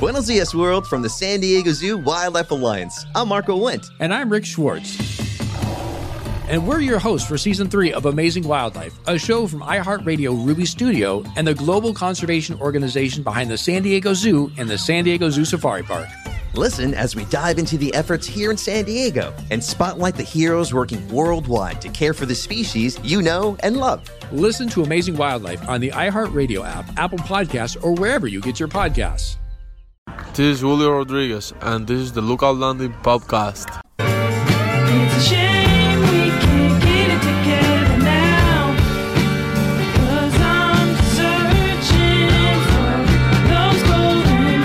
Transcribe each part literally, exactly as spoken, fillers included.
Buenos dias, world, from the San Diego Zoo Wildlife Alliance. I'm Marco Wendt. And I'm Rick Schwartz. And we're your hosts for Season three of Amazing Wildlife, a show from iHeartRadio Ruby Studio and the global conservation organization behind the San Diego Zoo and the San Diego Zoo Safari Park. Listen as we dive into the efforts here in San Diego and spotlight the heroes working worldwide to care for the species you know and love. Listen to Amazing Wildlife on the iHeartRadio app, Apple Podcasts, or wherever you get your podcasts. This is Julio Rodriguez, and this is the Lookout Landing Podcast. It's a shame we can't get it together now, 'cause I'm searching for those golden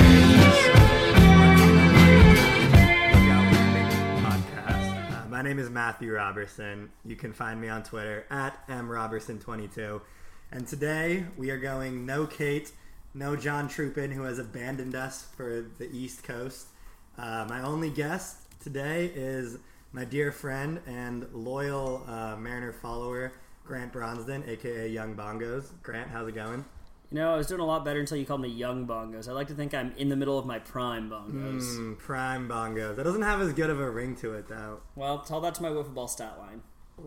Podcast. Uh, my name is Matthew Robertson. You can find me on Twitter at m robertson twenty-two. And today we are going no Kate, no John Troopin, who has abandoned us for the East Coast. Uh, my only guest today is my dear friend and loyal uh, Mariner follower, Grant Bronsden, aka Young Bongos. Grant, how's it going? You know, I was doing a lot better until you called me Young Bongos. I like to think I'm in the middle of my prime bongos. Mm, prime Bongos. That doesn't have as good of a ring to it, though. Well, tell that to my wiffle ball stat line.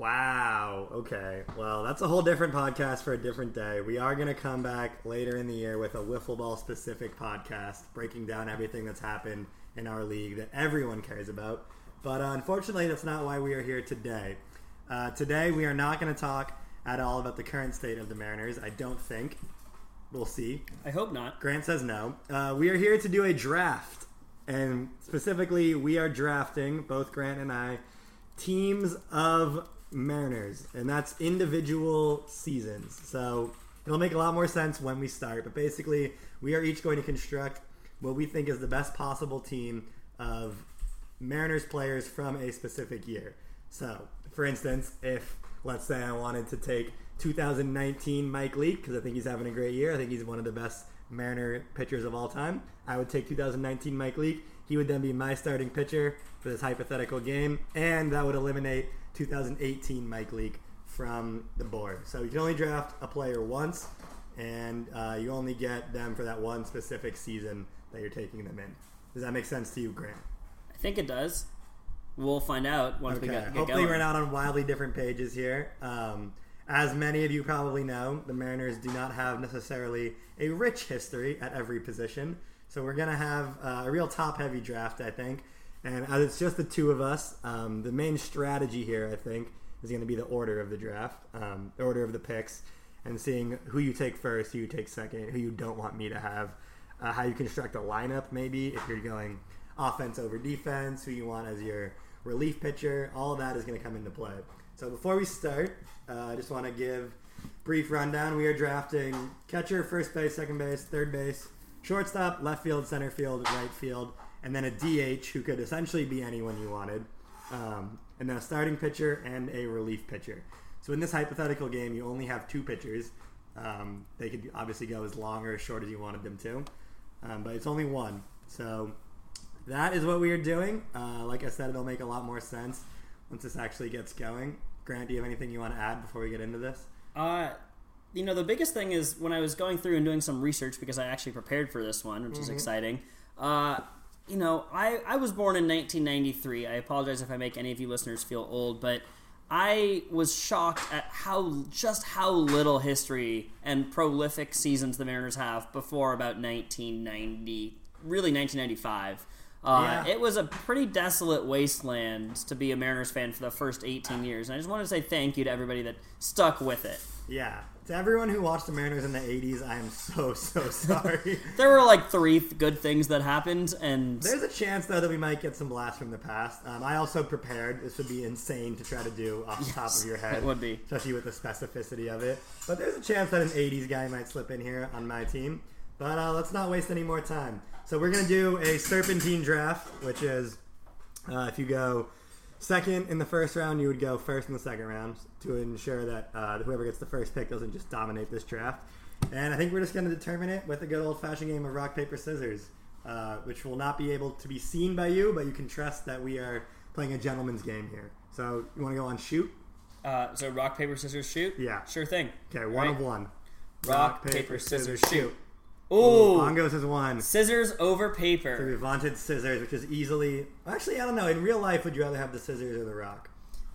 Wow. Okay. Well, that's a whole different podcast for a different day. We are going to come back later in the year with a wiffle ball specific podcast, breaking down everything that's happened in our league that everyone cares about. But uh, unfortunately, that's not why we are here today. Uh, today, we are not going to talk at all about the current state of the Mariners. I don't think. We'll see. I hope not. Grant says no. Uh, we are here to do a draft. And specifically, we are drafting, both Grant and I, teams of Mariners, and that's individual seasons. So it'll make a lot more sense when we start, but basically we are each going to construct what we think is the best possible team of Mariners players from a specific year. So for instance, if let's say I wanted to take two thousand nineteen Mike Leake, because I think he's having a great year, I think he's one of the best Mariner pitchers of all time, I would take two thousand nineteen Mike Leake. He would then be my starting pitcher for this hypothetical game, and that would eliminate two thousand eighteen Mike Leake from the board. So you can only draft a player once, and uh, you only get them for that one specific season that you're taking them in. Does that make sense to you, Grant? I think it does. We'll find out once Okay. we get, get Hopefully going. we're not on wildly different pages here. Um, as many of you probably know, the Mariners do not have necessarily a rich history at every position. So we're going to have uh, a real top-heavy draft, I think. And as it's just the two of us, um, the main strategy here, I think, is going to be the order of the draft, um, the order of the picks, and seeing who you take first, who you take second, who you don't want me to have, uh, how you construct a lineup maybe, if you're going offense over defense, who you want as your relief pitcher. All of that is going to come into play. So before we start, uh, I just want to give a brief rundown. We are drafting catcher, first base, second base, third base, shortstop, left field, center field, right field, and then a D H who could essentially be anyone you wanted, um, and then a starting pitcher and a relief pitcher. So in this hypothetical game, you only have two pitchers. Um, they could obviously go as long or as short as you wanted them to, um, but it's only one. So that is what we are doing. Uh, like I said, it'll make a lot more sense once this actually gets going. Grant, do you have anything you want to add before we get into this? Uh, you know, the biggest thing is when I was going through and doing some research, because I actually prepared for this one, which mm-hmm. is exciting. Uh, you know, I, I was born in nineteen ninety-three. I apologize if I make any of you listeners feel old, but I was shocked at how just how little history and prolific seasons the Mariners have before about nineteen ninety, really nineteen ninety-five. Uh, yeah. It was a pretty desolate wasteland to be a Mariners fan for the first eighteen years, and I just want to say thank you to everybody that stuck with it. Yeah. To everyone who watched the Mariners in the eighties, I am so, so sorry. There were like three th- good things that happened, and... There's a chance, though, that we might get some blasts from the past. Um, I also prepared. This would be insane to try to do off the yes, top of your head. It would be. Especially with the specificity of it. But there's a chance that an eighties guy might slip in here on my team. But uh, let's not waste any more time. So we're going to do a serpentine draft, which is uh, if you go second in the first round, you would go first in the second round to ensure that uh, whoever gets the first pick doesn't just dominate this draft. And I think we're just going to determine it with a good old-fashioned game of rock, paper, scissors, uh, which will not be able to be seen by you, but you can trust that we are playing a gentleman's game here. So you want to go on shoot? Uh, so rock, paper, scissors, shoot? Yeah. Sure thing. Okay, one right. of one. Rock, rock paper, paper, scissors, scissors shoot. Oh, Bongos has won. scissors over So paper. we vaunted scissors, which is easily... Actually, I don't know. In real life, would you rather have the scissors or the rock?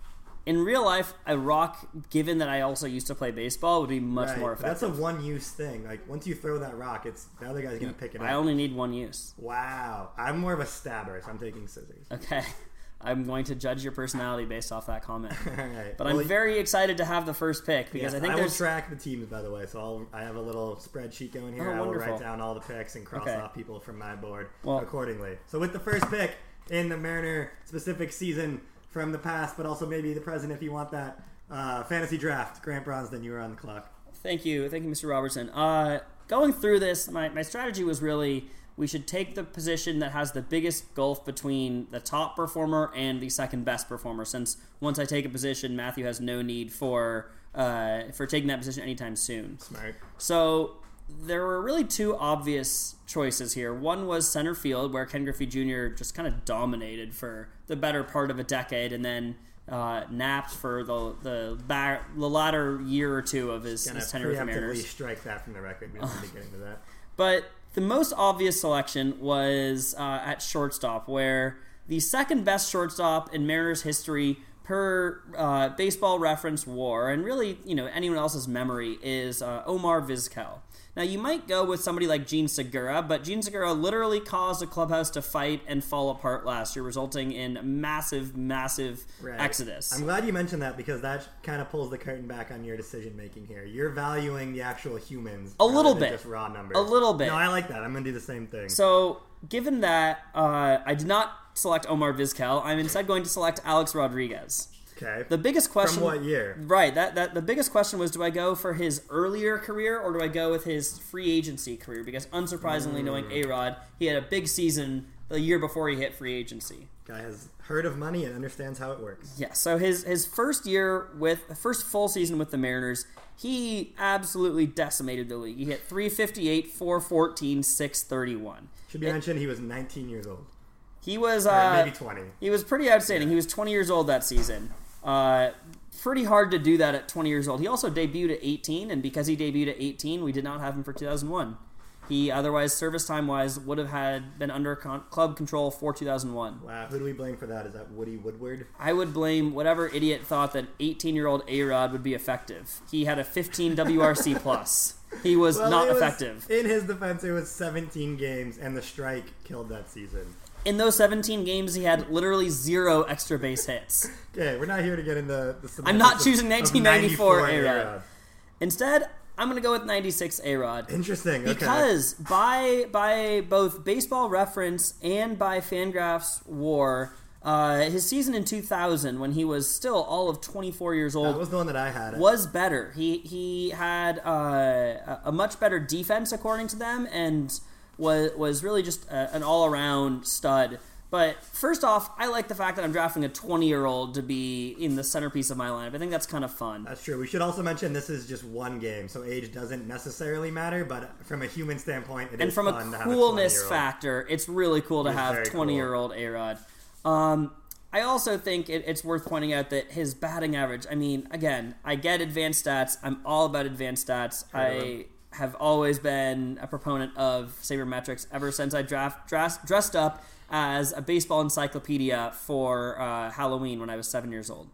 In real life, a rock, given that I also used to play baseball, would be much Right, more but that's a effective. one-use thing. Like, once you throw that rock, it's the other guy's going to pick it I up. only need one use. Wow. I'm more of a stabber, so I'm taking scissors. Okay. I'm going to judge your personality based off that comment. All right. But Well, I'm very excited to have the first pick because yes, I think I will there's track the teams, by the way. So I'll, I have a little spreadsheet going here. Oh, I will wonderful. write down all the picks and cross Okay. off people from my board Well- accordingly. So with the first pick in the Mariner-specific season from the past, but also maybe the present if you want that, uh, fantasy draft, Grant Bronston, you were on the clock. Thank you. Thank you, Mister Robertson. Uh, going through this, my, my strategy was really we should take the position that has the biggest gulf between the top performer and the second best performer, since once I take a position, Matthew has no need for uh, for taking that position anytime soon. Smart. So there were really two obvious choices here. One was center field, where Ken Griffey Junior just kind of dominated for the better part of a decade, and then uh, napped for the the, ba- the latter year or two of his, Gonna his tenure with the preemptively Mariners. strike that from the record. We don't need to get into that. But the most obvious selection was uh, at shortstop, where the second best shortstop in Mariners history per uh, Baseball Reference WAR, and really, you know, anyone else's memory, is uh, Omar Vizquel. Now, you might go with somebody like Gene Segura, but Gene Segura literally caused a clubhouse to fight and fall apart last year, resulting in massive, massive Right. exodus. I'm glad you mentioned that because that kind of pulls the curtain back on your decision making here. You're valuing the actual humans A rather little than bit. just raw numbers. A little bit. No, I like that. I'm gonna do the same thing. So, given that uh, I did not select Omar Vizquel, I'm instead going to select Alex Rodriguez. okay. The biggest question, From what year? right? That that the biggest question was: do I go for his earlier career or do I go with his free agency career? Because unsurprisingly, knowing Mm. A Rod, he had a big season the year before he hit free agency. Guy has heard of money and understands how it works. Yeah. So his his first year with first full season with the Mariners, he absolutely decimated the league. He hit three fifty-eight, four fourteen, six thirty-one. Should be mentioned he was nineteen years old. He was Or uh, maybe twenty. He was pretty outstanding. He was twenty years old that season. Uh, pretty hard to do that at twenty years old. He also debuted at eighteen, and because he debuted at eighteen, we did not have him for two thousand one. He otherwise, service time wise, would have had been under con- club control for two thousand one. Wow, who do we blame for that? Is that Woody Woodward? I would blame whatever idiot thought that eighteen-year-old A-Rod would be effective. He had a fifteen W R C plus. He was Well, not it was- effective. In his defense, it was seventeen games, and the strike killed that season. In those seventeen games, he had literally zero extra base hits. Okay, we're not here to get into the. I'm not semantics choosing of nineteen ninety-four ninety-four A-Rod. Instead, I'm going to go with ninety-six A-Rod. Interesting. Okay. Because by by both Baseball Reference and by Fangraphs WAR, uh, his season in two thousand, when he was still all of twenty-four years old, that was the one that I had. was better. He he had uh, a- a much better defense according to them, and was was really just a, an all around stud. But first off, I like the fact that I'm drafting a twenty-year-old to be in the centerpiece of my lineup. I think that's kind of fun. That's true. We should also mention this is just one game, so age doesn't necessarily matter. But from a human standpoint, it And is from fun a to have coolness a twenty-year-old. factor, it's really cool to He's have very cool. twenty-year-old A-Rod. Um, I also think it, it's worth pointing out that his batting average, I mean, again, I get advanced stats. I'm all about advanced stats. I have always been a proponent of sabermetrics ever since I draft, dress, dressed up as a baseball encyclopedia for uh, Halloween when I was seven years old.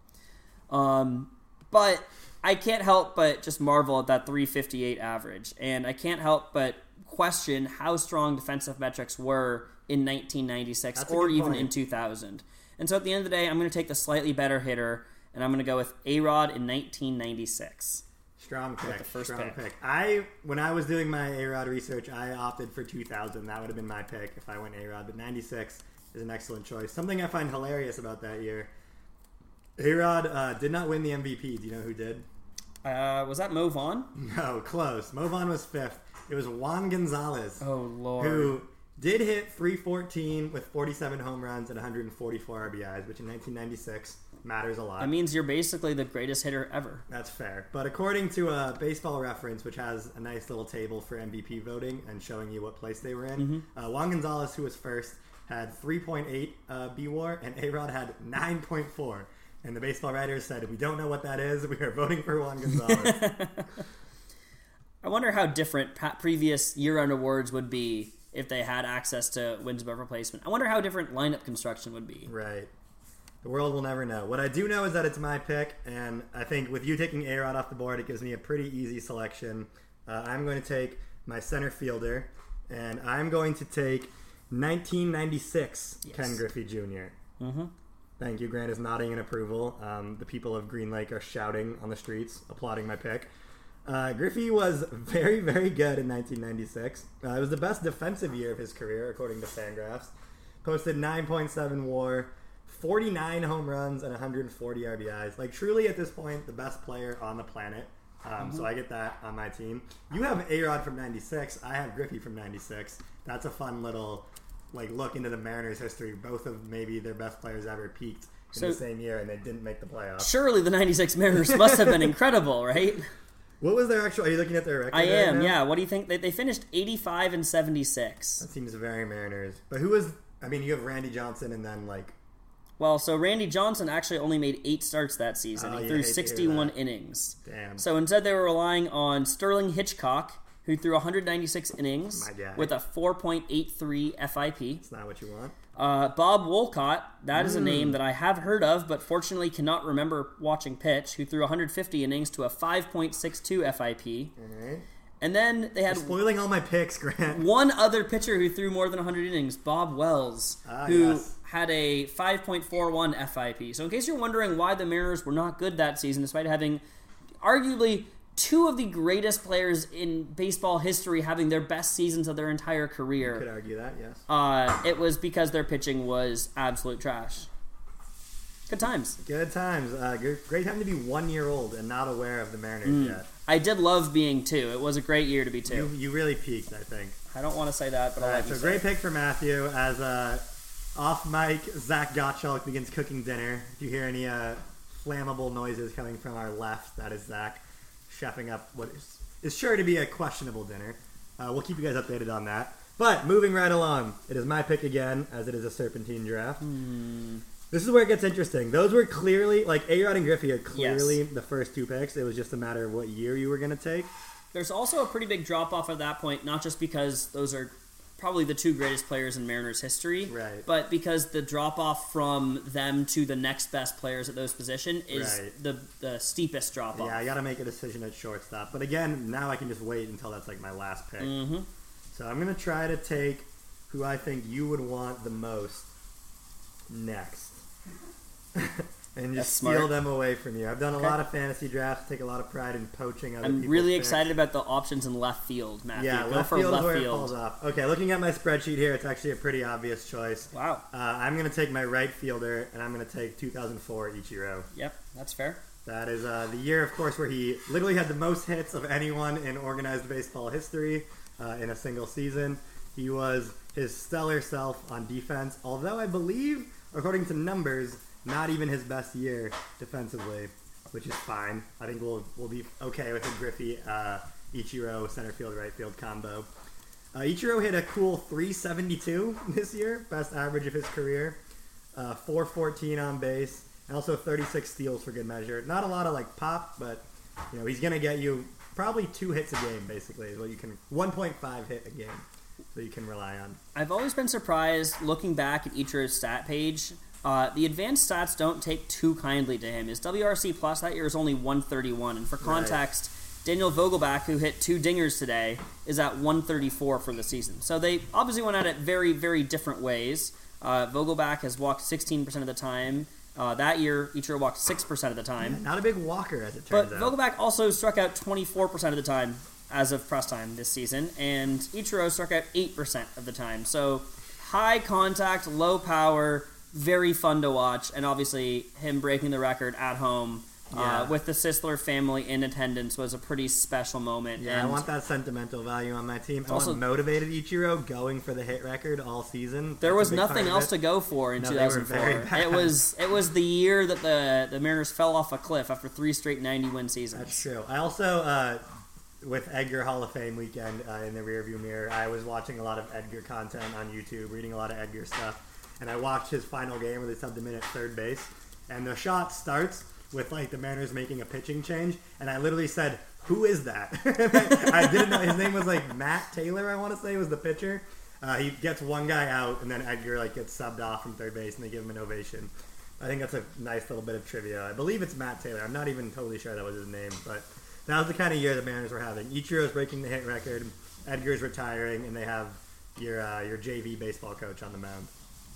Um, but I can't help but just marvel at that three fifty-eight average. And I can't help but question how strong defensive metrics were in nineteen ninety-six That's a or good even point. in two thousand. And so at the end of the day, I'm going to take the slightly better hitter, and I'm going to go with A-Rod in nineteen ninety-six. Strong pick. the first strong pick. pick. I when I was doing my A-Rod research, I opted for two thousand. That would have been my pick if I went A-Rod. But ninety-six is an excellent choice. Something I find hilarious about that year, A-Rod uh, did not win the M V P. Do you know who did? Uh, was that Mo Vaughn? No, close. Mo Vaughn was fifth. It was Juan Gonzalez, Oh, Lord. who did hit three fourteen with forty-seven home runs and one hundred forty-four R B Is, which in nineteen ninety-six matters a lot. That means you're basically the greatest hitter ever. That's fair. But according to a Baseball Reference, which has a nice little table for M V P voting and showing you what place they were in, Mm-hmm. uh, Juan Gonzalez, who was first, had three point eight uh, B W A R, and A-Rod had nine point four. And the baseball writers said, we don't know what that is. We are voting for Juan Gonzalez. I wonder how different pa- previous year-round awards would be if they had access to wins above replacement. I wonder how different lineup construction would be. Right. The world will never know. What I do know is that it's my pick, and I think with you taking A-Rod off the board, it gives me a pretty easy selection. Uh, I'm going to take my center fielder, and I'm going to take nineteen ninety-six Yes. Ken Griffey Junior Mm-hmm. Thank you. Grant is nodding in approval. Um, the people of Green Lake are shouting on the streets, applauding my pick. Uh, Griffey was very, very good in nineteen ninety-six. Uh, it was the best defensive year of his career, according to Fangraphs. Posted nine point seven WAR, forty-nine home runs, and one hundred forty R B Is. Like, truly, at this point, the best player on the planet. Um, Mm-hmm. So I get that on my team. You have A-Rod from ninety-six. I have Griffey from ninety-six. That's a fun little, like, look into the Mariners' history. Both of maybe their best players ever peaked in So- the same year, and they didn't make the playoffs. Surely the ninety-six Mariners must have been incredible, right? What was their actual... Are you looking at their record I right am, now? yeah. What do you think? They, they finished eighty-five and seventy-six. That seems very Mariners. But who was... I mean, you have Randy Johnson and then, like... Well, so Randy Johnson actually only made eight starts that season. Oh, he you threw hate to hear sixty-one that. innings. Damn. So instead, they were relying on Sterling Hitchcock, who threw one hundred ninety-six innings My guy. with a four point eight three F I P. It's not what you want. Uh, Bob Wolcott, that is a Hmm. name that I have heard of, but fortunately cannot remember watching pitch, who threw one hundred fifty innings to a five point six two F I P. All right. And then they had Spoiling all my picks, Grant. one other pitcher who threw more than one hundred innings, Bob Wells, Ah, who yes. had a five point four one F I P. So in case you're wondering why the Mariners were not good that season, despite having arguably two of the greatest players in baseball history having their best seasons of their entire Could career, argue that, yes. uh, it was because their pitching was absolute trash. Good times. Good times. Uh, good, great time to be one year old and not aware of the Mariners yet. I did love being two. It was a great year to be You, two. you really peaked, I think. I don't want to say that, but I'll All right, let you so say great it. pick for Matthew. As uh, off mic, Zach Gottschalk begins cooking dinner. If you hear any uh, flammable noises coming from our left, that is Zach chefing up what is, is sure to be a questionable dinner. Uh, we'll keep you guys updated on that. But moving right along, it is my pick again, as it is a serpentine draft. Hmm. This is where it gets interesting. Those were clearly, like, A-Rod and Griffey are clearly Yes. the first two picks. It was just a matter of what year you were going to take. There's also a pretty big drop off at that point, not just because those are probably the two greatest players in Mariners history, Right. but because the drop off from them to the next best players at those position is Right. the the steepest drop off. Yeah, I got to make a decision at shortstop. But again, now I can just wait until that's like my last pick. Mm-hmm. So I'm going to try to take who I think you would want the most next. and That's just smart. steal them away from you. I've done a Okay. lot of fantasy drafts, take a lot of pride in poaching other I'm people's really picks. excited about the options in left field, Matthew. Yeah, Go left for field is left where it field. falls off. Okay, looking at my spreadsheet here, it's actually a pretty obvious choice. Wow. Uh, I'm going to take my right fielder, and I'm going to take two thousand four Ichiro. Yep, that's fair. That is uh, the year, of course, where he literally had the most hits of anyone in organized baseball history uh, in a single season. He was his stellar self on defense, although I believe, according to numbers, not even his best year defensively, which is fine. I think we'll we'll be okay with the Griffey uh, Ichiro center field right field combo. Uh, Ichiro hit a cool three seventy-two this year, best average of his career. Uh, four fourteen on base, and also thirty-six steals for good measure. Not a lot of like pop, but you know he's gonna get you probably two hits a game. Basically, is what you can one point five hit a game, so you can rely on. I've always been surprised looking back at Ichiro's stat page. Uh, the advanced stats don't take too kindly to him. His W R C plus that year is only one thirty-one, and for context, Daniel Vogelbach, who hit two dingers today, is at one thirty-four for the season. So they obviously went at it very, very different ways. Uh, Vogelbach has walked sixteen percent of the time. Uh, that year, Ichiro walked six percent of the time. Not a big walker, as it But turns out. Vogelbach also struck out twenty-four percent of the time as of press time this season, and Ichiro struck out eight percent of the time. So high contact, low power, very fun to watch, and obviously him breaking the record at home Yeah. uh, with the Sisler family in attendance was a pretty special moment. Yeah, I and want that sentimental value on my team. I also- want motivated Ichiro going for the hit record all season. there That's was a big part nothing of else it. to go for in No, two they were thousand four. very bad. It was it was the year that the the Mariners fell off a cliff after three straight ninety win seasons. That's true. I also, uh, with Edgar Hall of Fame weekend uh, in the rearview mirror, I was watching a lot of Edgar content on YouTube, reading a lot of Edgar stuff, and I watched his final game where they subbed him in at third base, and the shot starts with like the Mariners making a pitching change, and I literally said, "Who is that?" I didn't know his name was like Matt Taylor. I want to say was the pitcher. Uh, he gets one guy out, and then Edgar like gets subbed off from third base, and they give him an ovation. I think that's a nice little bit of trivia. I believe it's Matt Taylor. I'm not even totally sure that was his name, but that was the kind of year the Mariners were having. Ichiro's breaking the hit record, Edgar's retiring, and they have your uh, your J V baseball coach on the mound.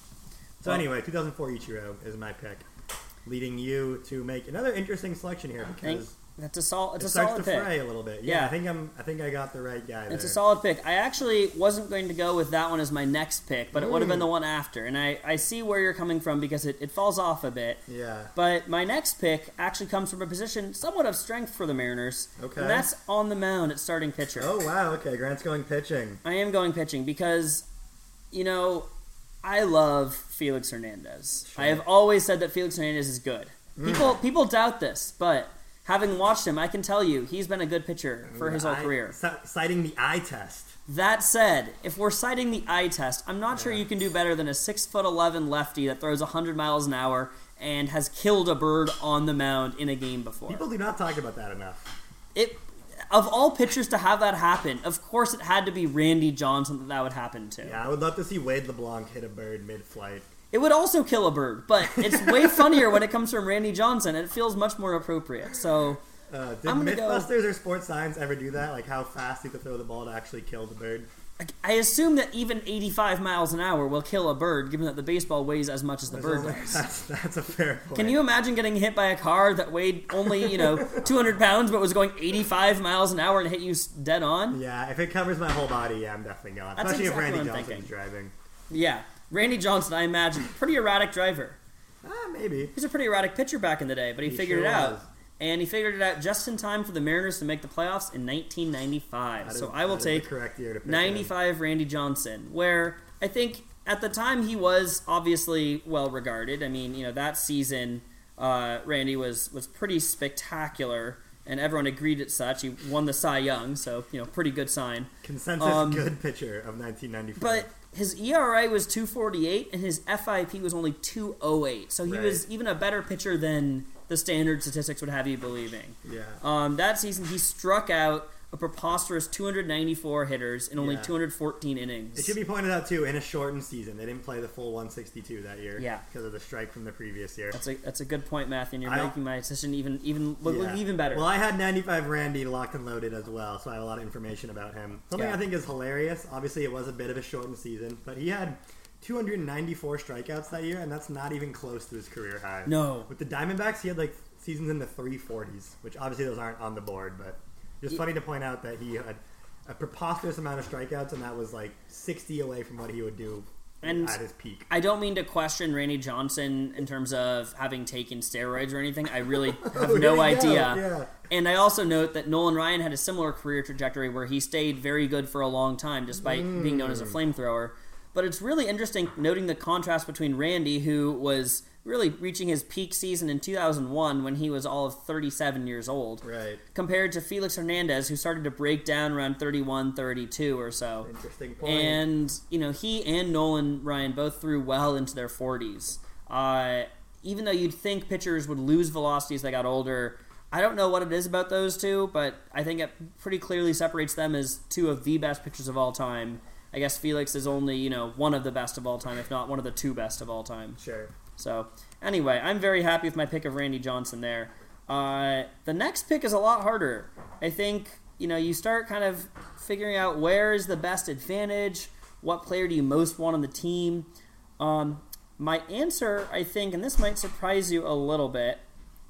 So Well- anyway, two thousand four Ichiro is my pick, leading you to make another interesting selection here I think because that's a sol- it's it a starts solid to pick. fray a little bit. Yeah, Yeah. I think I'm. I think I got the right guy there. It's a solid pick. I actually wasn't going to go with that one as my next pick, but it would have been the one after. And I, I see where you're coming from because it, it falls off a bit. Yeah. But my next pick actually comes from a position somewhat of strength for the Mariners. Okay. And that's on the mound at starting pitcher. Oh wow. Okay, Grant's going pitching. I am going pitching because, you know, I love Felix Hernandez. I have always said that Felix Hernandez is good. People people doubt this, but having watched him, I can tell you he's been a good pitcher for his whole Eye- career. ci- citing the eye test. That said, if we're citing the eye test, I'm not sure you can do better than a six foot eleven lefty that throws one hundred miles an hour and has killed a bird on the mound in a game before. People do not talk about that enough. It of all pitchers to have that happen, of course it had to be Randy Johnson that that would happen to. Yeah, I would love to see Wade LeBlanc hit a bird mid-flight. It would also kill a bird, but it's way funnier when it comes from Randy Johnson, and it feels much more appropriate. So Uh, did I'm gonna go- Mythbusters or Sports Science ever do that? Like how fast you have to throw the ball to actually kill the bird? I assume that even eighty-five miles an hour will kill a bird, given that the baseball weighs as much as the bird does. That's, that's a fair point. Can you imagine getting hit by a car that weighed only, you know, two hundred pounds but was going eighty-five miles an hour and hit you s- dead on? Yeah, if it covers my whole body, yeah, I'm definitely going. That's Especially exactly if Randy what I'm Johnson's thinking. driving. Yeah. Randy Johnson, I imagine, pretty erratic driver. Ah, maybe. He was a pretty erratic pitcher back in the day, but he, He figured sure it out. was. And he figured it out just in time for the Mariners to make the playoffs in nineteen ninety-five. That is- so I will that is the take correct year to pick him. ninety-five Randy Johnson, where I think at the time he was obviously well regarded. I mean, you know, that season uh, Randy was, was pretty spectacular, and everyone agreed as such. He won the Cy Young, so, you know, pretty good sign. Consensus Um, good pitcher of nineteen ninety-five. But his E R A was two forty-eight, and his F I P was only two oh eight. So he Right. was even a better pitcher than the standard statistics would have you believing. yeah. Um, that season, he struck out a preposterous two hundred ninety-four hitters in only Yeah. two hundred fourteen innings. It should be pointed out too, in a shortened season, they didn't play the full one sixty-two that year. Yeah. Because of the strike from the previous year. That's a that's a good point, Matthew. And you're I- making my decision even even look, look Yeah. even better. Well, I had ninety-five Randy locked and loaded as well, so I have a lot of information about him. Something Yeah. I think is hilarious. Obviously, it was a bit of a shortened season, but he had two hundred ninety-four strikeouts that year, and that's not even close to his career high. No. With the Diamondbacks, he had like seasons in the three forties, which obviously those aren't on the board, but just funny to point out that he had a preposterous amount of strikeouts, and that was like sixty away from what he would do And at his peak. I don't mean to question Randy Johnson in terms of having taken steroids or anything. I really have Oh, no here we go. idea. Yeah. And I also note that Nolan Ryan had a similar career trajectory where he stayed very good for a long time despite being known as a flamethrower. But it's really interesting noting the contrast between Randy, who was really reaching his peak season in two thousand one when he was all of thirty-seven years old, Right. compared to Felix Hernandez, who started to break down around thirty-one, thirty-two or so. Interesting point. And, you know, he and Nolan Ryan both threw well into their forties. Uh, even though you'd think pitchers would lose velocity as they got older, I don't know what it is about those two, but I think it pretty clearly separates them as two of the best pitchers of all time. I guess Felix is only, you know, one of the best of all time, if not one of the two best of all time. Sure. So, anyway, I'm very happy with my pick of Randy Johnson there. Uh, the next pick is a lot harder. I think, you know, you start kind of figuring out where is the best advantage, what player do you most want on the team. Um, my answer, I think, and this might surprise you a little bit.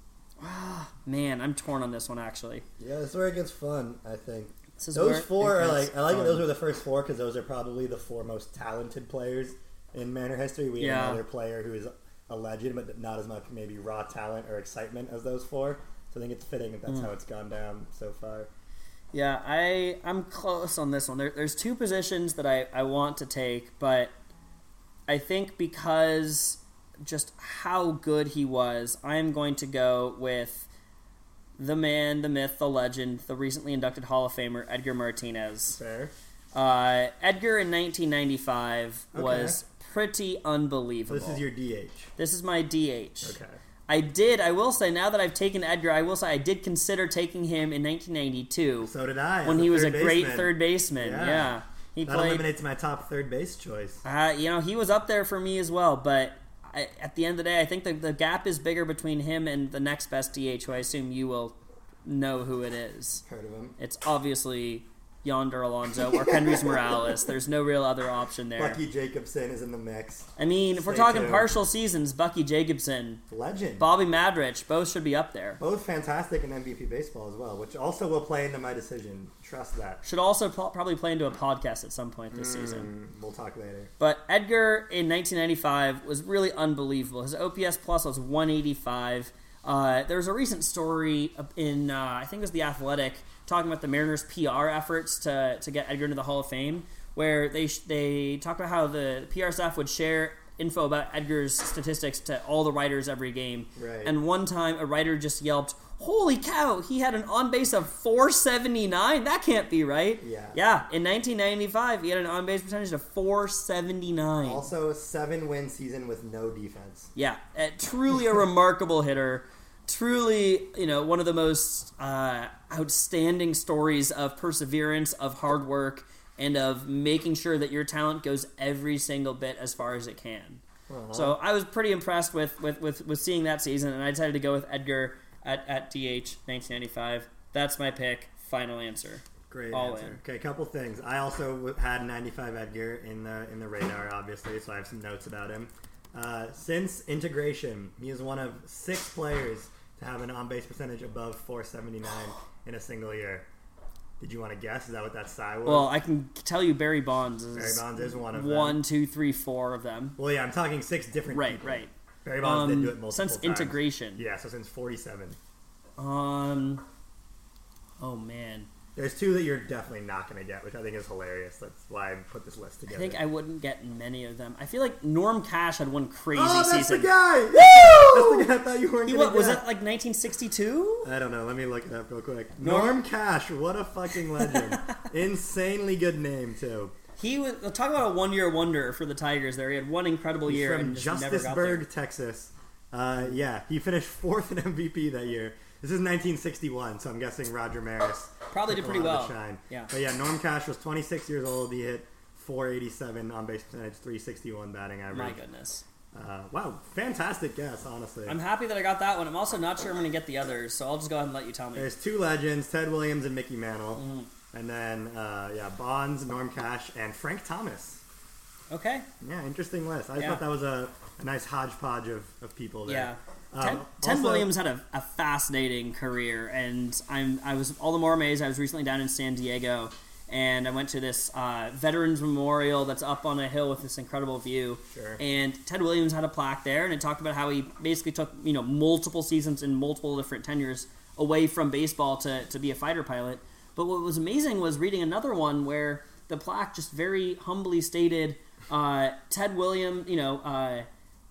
Ah, man, I'm torn on this one, actually. Yeah, this is where it gets fun, I think. This is Those where four it are gets like, I like that fun. those were the first four because those are probably the four most talented players in Mariner history. We Yeah. have another player who is a legend, but not as much maybe raw talent or excitement as those four. So I think it's fitting that that's Mm. how it's gone down so far. Yeah, I, I'm close on this one. There, there's two positions that I, I want to take, but I think because just how good he was, I'm going to go with the man, the myth, the legend, the recently inducted Hall of Famer, Edgar Martinez. Fair. Uh, Edgar in nineteen ninety-five Okay. was pretty So unbelievable. this is your D H. This is my D H. Okay. I did. I will say, now that I've taken Edgar, I will say I did consider taking him in nineteen ninety-two. So did I. When as he was a third great baseman. third baseman. Yeah. Yeah. He That played. eliminates my top third base choice. Uh, you know, he was up there for me as well, but I, at the end of the day, I think the, the gap is bigger between him and the next best D H, who I assume you will know who it is. Heard of him. It's obviously Yonder Alonso or Kendrys Morales. There's no real other option there. Bucky Jacobson is in the mix. I mean, if we're Stay talking tuned. partial seasons, Bucky Jacobson, Legend. Bobby Madrich, both should be up there. Both fantastic in M V P baseball as well, which also will play into my decision. Trust that. Should also pro- probably play into a podcast at some point this season. Mm, we'll talk later. But Edgar in nineteen ninety-five was really unbelievable. His O P S plus was one eighty-five. Uh, there was a recent story in, uh, I think it was The Athletic, talking about the Mariners' P R efforts to, to get Edgar into the Hall of Fame, where they they talked about how the P R staff would share info about Edgar's statistics to all the writers every game. Right. And one time a writer just yelped, "Holy cow, he had an on-base of four seventy-nine? That can't be right." Yeah. Yeah, in nineteen ninety-five, he had an on-base percentage of four seventy-nine. Also, a seven-win season with no defense. Yeah, uh, truly a remarkable hitter. Truly, you know, one of the most uh, outstanding stories of perseverance, of hard work, and of making sure that your talent goes every single bit as far as it can. Uh-huh. So I was pretty impressed with, with, with, with seeing that season, and I decided to go with Edgar at, at D H nineteen ninety-five. That's my pick. Final answer. Great All answer. in. Okay, a couple things. I also w- had ninety-five Edgar in the in the radar, obviously, so I have some notes about him. Uh, since integration, he is one of six players to have an on-base percentage above four seventy-nine in a single year. Did you want to guess? Is that what that side was? Well, I can tell you Barry Bonds is Barry Bonds is one of them. one, two, three, four of them. Well, yeah, I'm talking six different Right, people. right. Barry Bonds Um, did do it multiple since times. integration. Yeah, so since forty-seven. Um. Oh man, There's two that you're definitely not going to get, which I think is hilarious. That's why I put this list I together. think I wouldn't get many of them. I feel like Norm Cash had one crazy oh, that's season. the guy! Woo! That's the guy I thought you weren't He, going what, to was get. that like nineteen sixty-two? I don't know. Let me look it up real quick. Norm- Norm Cash, what a fucking legend. Insanely good name, too. He was talk about a one-year wonder for the Tigers. There, he had one incredible He's year from and just never got there. Justisburg, Texas. Uh, yeah, he finished fourth in M V P that year. This is nineteen sixty-one, so I'm guessing Roger Maris Probably took did a pretty lot of well. the shine. Yeah. But yeah, Norm Cash was twenty-six years old. He hit four eighty-seven on base percentage, three sixty-one batting average. My goodness. Uh, wow, fantastic guess, honestly. I'm happy that I got that one. I'm also not sure I'm going to get the others, so I'll just go ahead and let you tell me. There's two legends, Ted Williams and Mickey Mantle. Mm-hmm. And then, uh, yeah, Bonds, Norm Cash, and Frank Thomas. Okay. Yeah, interesting list. I Yeah. thought that was a, a nice hodgepodge of, of people there. Yeah. Um, Ted, Ted also- Williams had a, a fascinating career, and I'm I was all the more amazed. I was recently down in San Diego, and I went to this uh, Veterans Memorial that's up on a hill with this incredible view. Sure. And Ted Williams had a plaque there, and it talked about how he basically took you know multiple seasons and multiple different tenures away from baseball to, to be a fighter pilot. But what was amazing was reading another one where the plaque just very humbly stated uh, Ted Williams, you know. Uh,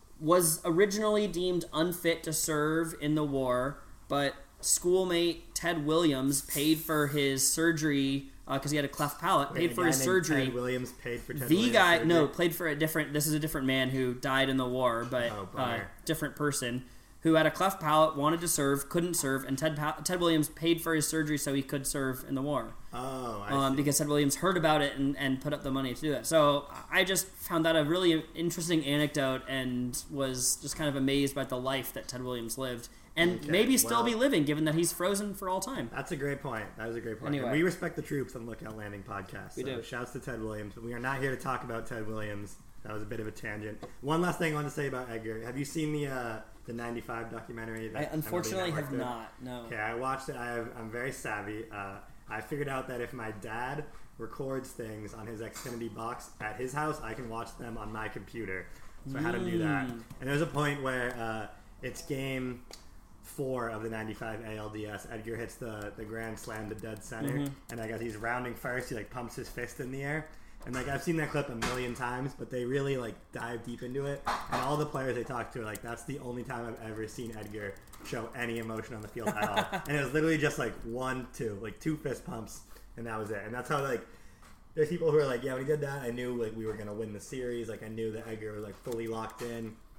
was originally deemed unfit to serve in the war, but schoolmate Ted Williams paid for his surgery because uh, he had a cleft palate. Wait, paid a for guy his named surgery. Ted Williams paid for Ted the Williams' guy, surgery? no, played for a different. This is a different man who died in the war, but Oh, uh, bummer. different person who had a cleft palate, wanted to serve, couldn't serve, and Ted pa- Ted Williams paid for his surgery so he could serve in the war. Oh, I Um, see. because Ted Williams heard about it and, and put up the money to do it. So I just found that a really interesting anecdote and was just kind of amazed by the life that Ted Williams lived and Okay, maybe still well- be living given that he's frozen for all time. That's a great point. That was a great point. Anyway. And we respect the troops on Lookout Landing podcast. We so do. Shouts to Ted Williams. We are not here to talk about Ted Williams. That was a bit of a tangent. One last thing I want to say about Edgar. Have you seen the uh, the ninety-five documentary? That I unfortunately M L B have Network did? not. No. Okay, I watched it. I have, I'm very savvy. Uh, I figured out that if my dad records things on his Xfinity box at his house, I can watch them on my computer. So I had him do that. Mm. And there's a point where uh, it's game four of the ninety-five A L D S. Edgar hits the, the grand slam to dead center. Mm-hmm. And I guess he's rounding first. He like pumps his fist in the air. And like I've seen that clip a million times, but they really like dive deep into it. And all the players they talk to are like, that's the only time I've ever seen Edgar show any emotion on the field at all. And it was literally just like one, two, like two fist pumps, and that was it. And that's how like there's people who are like, yeah, when he did that, I knew like we were gonna win the series. Like I knew that Edgar was like fully locked in.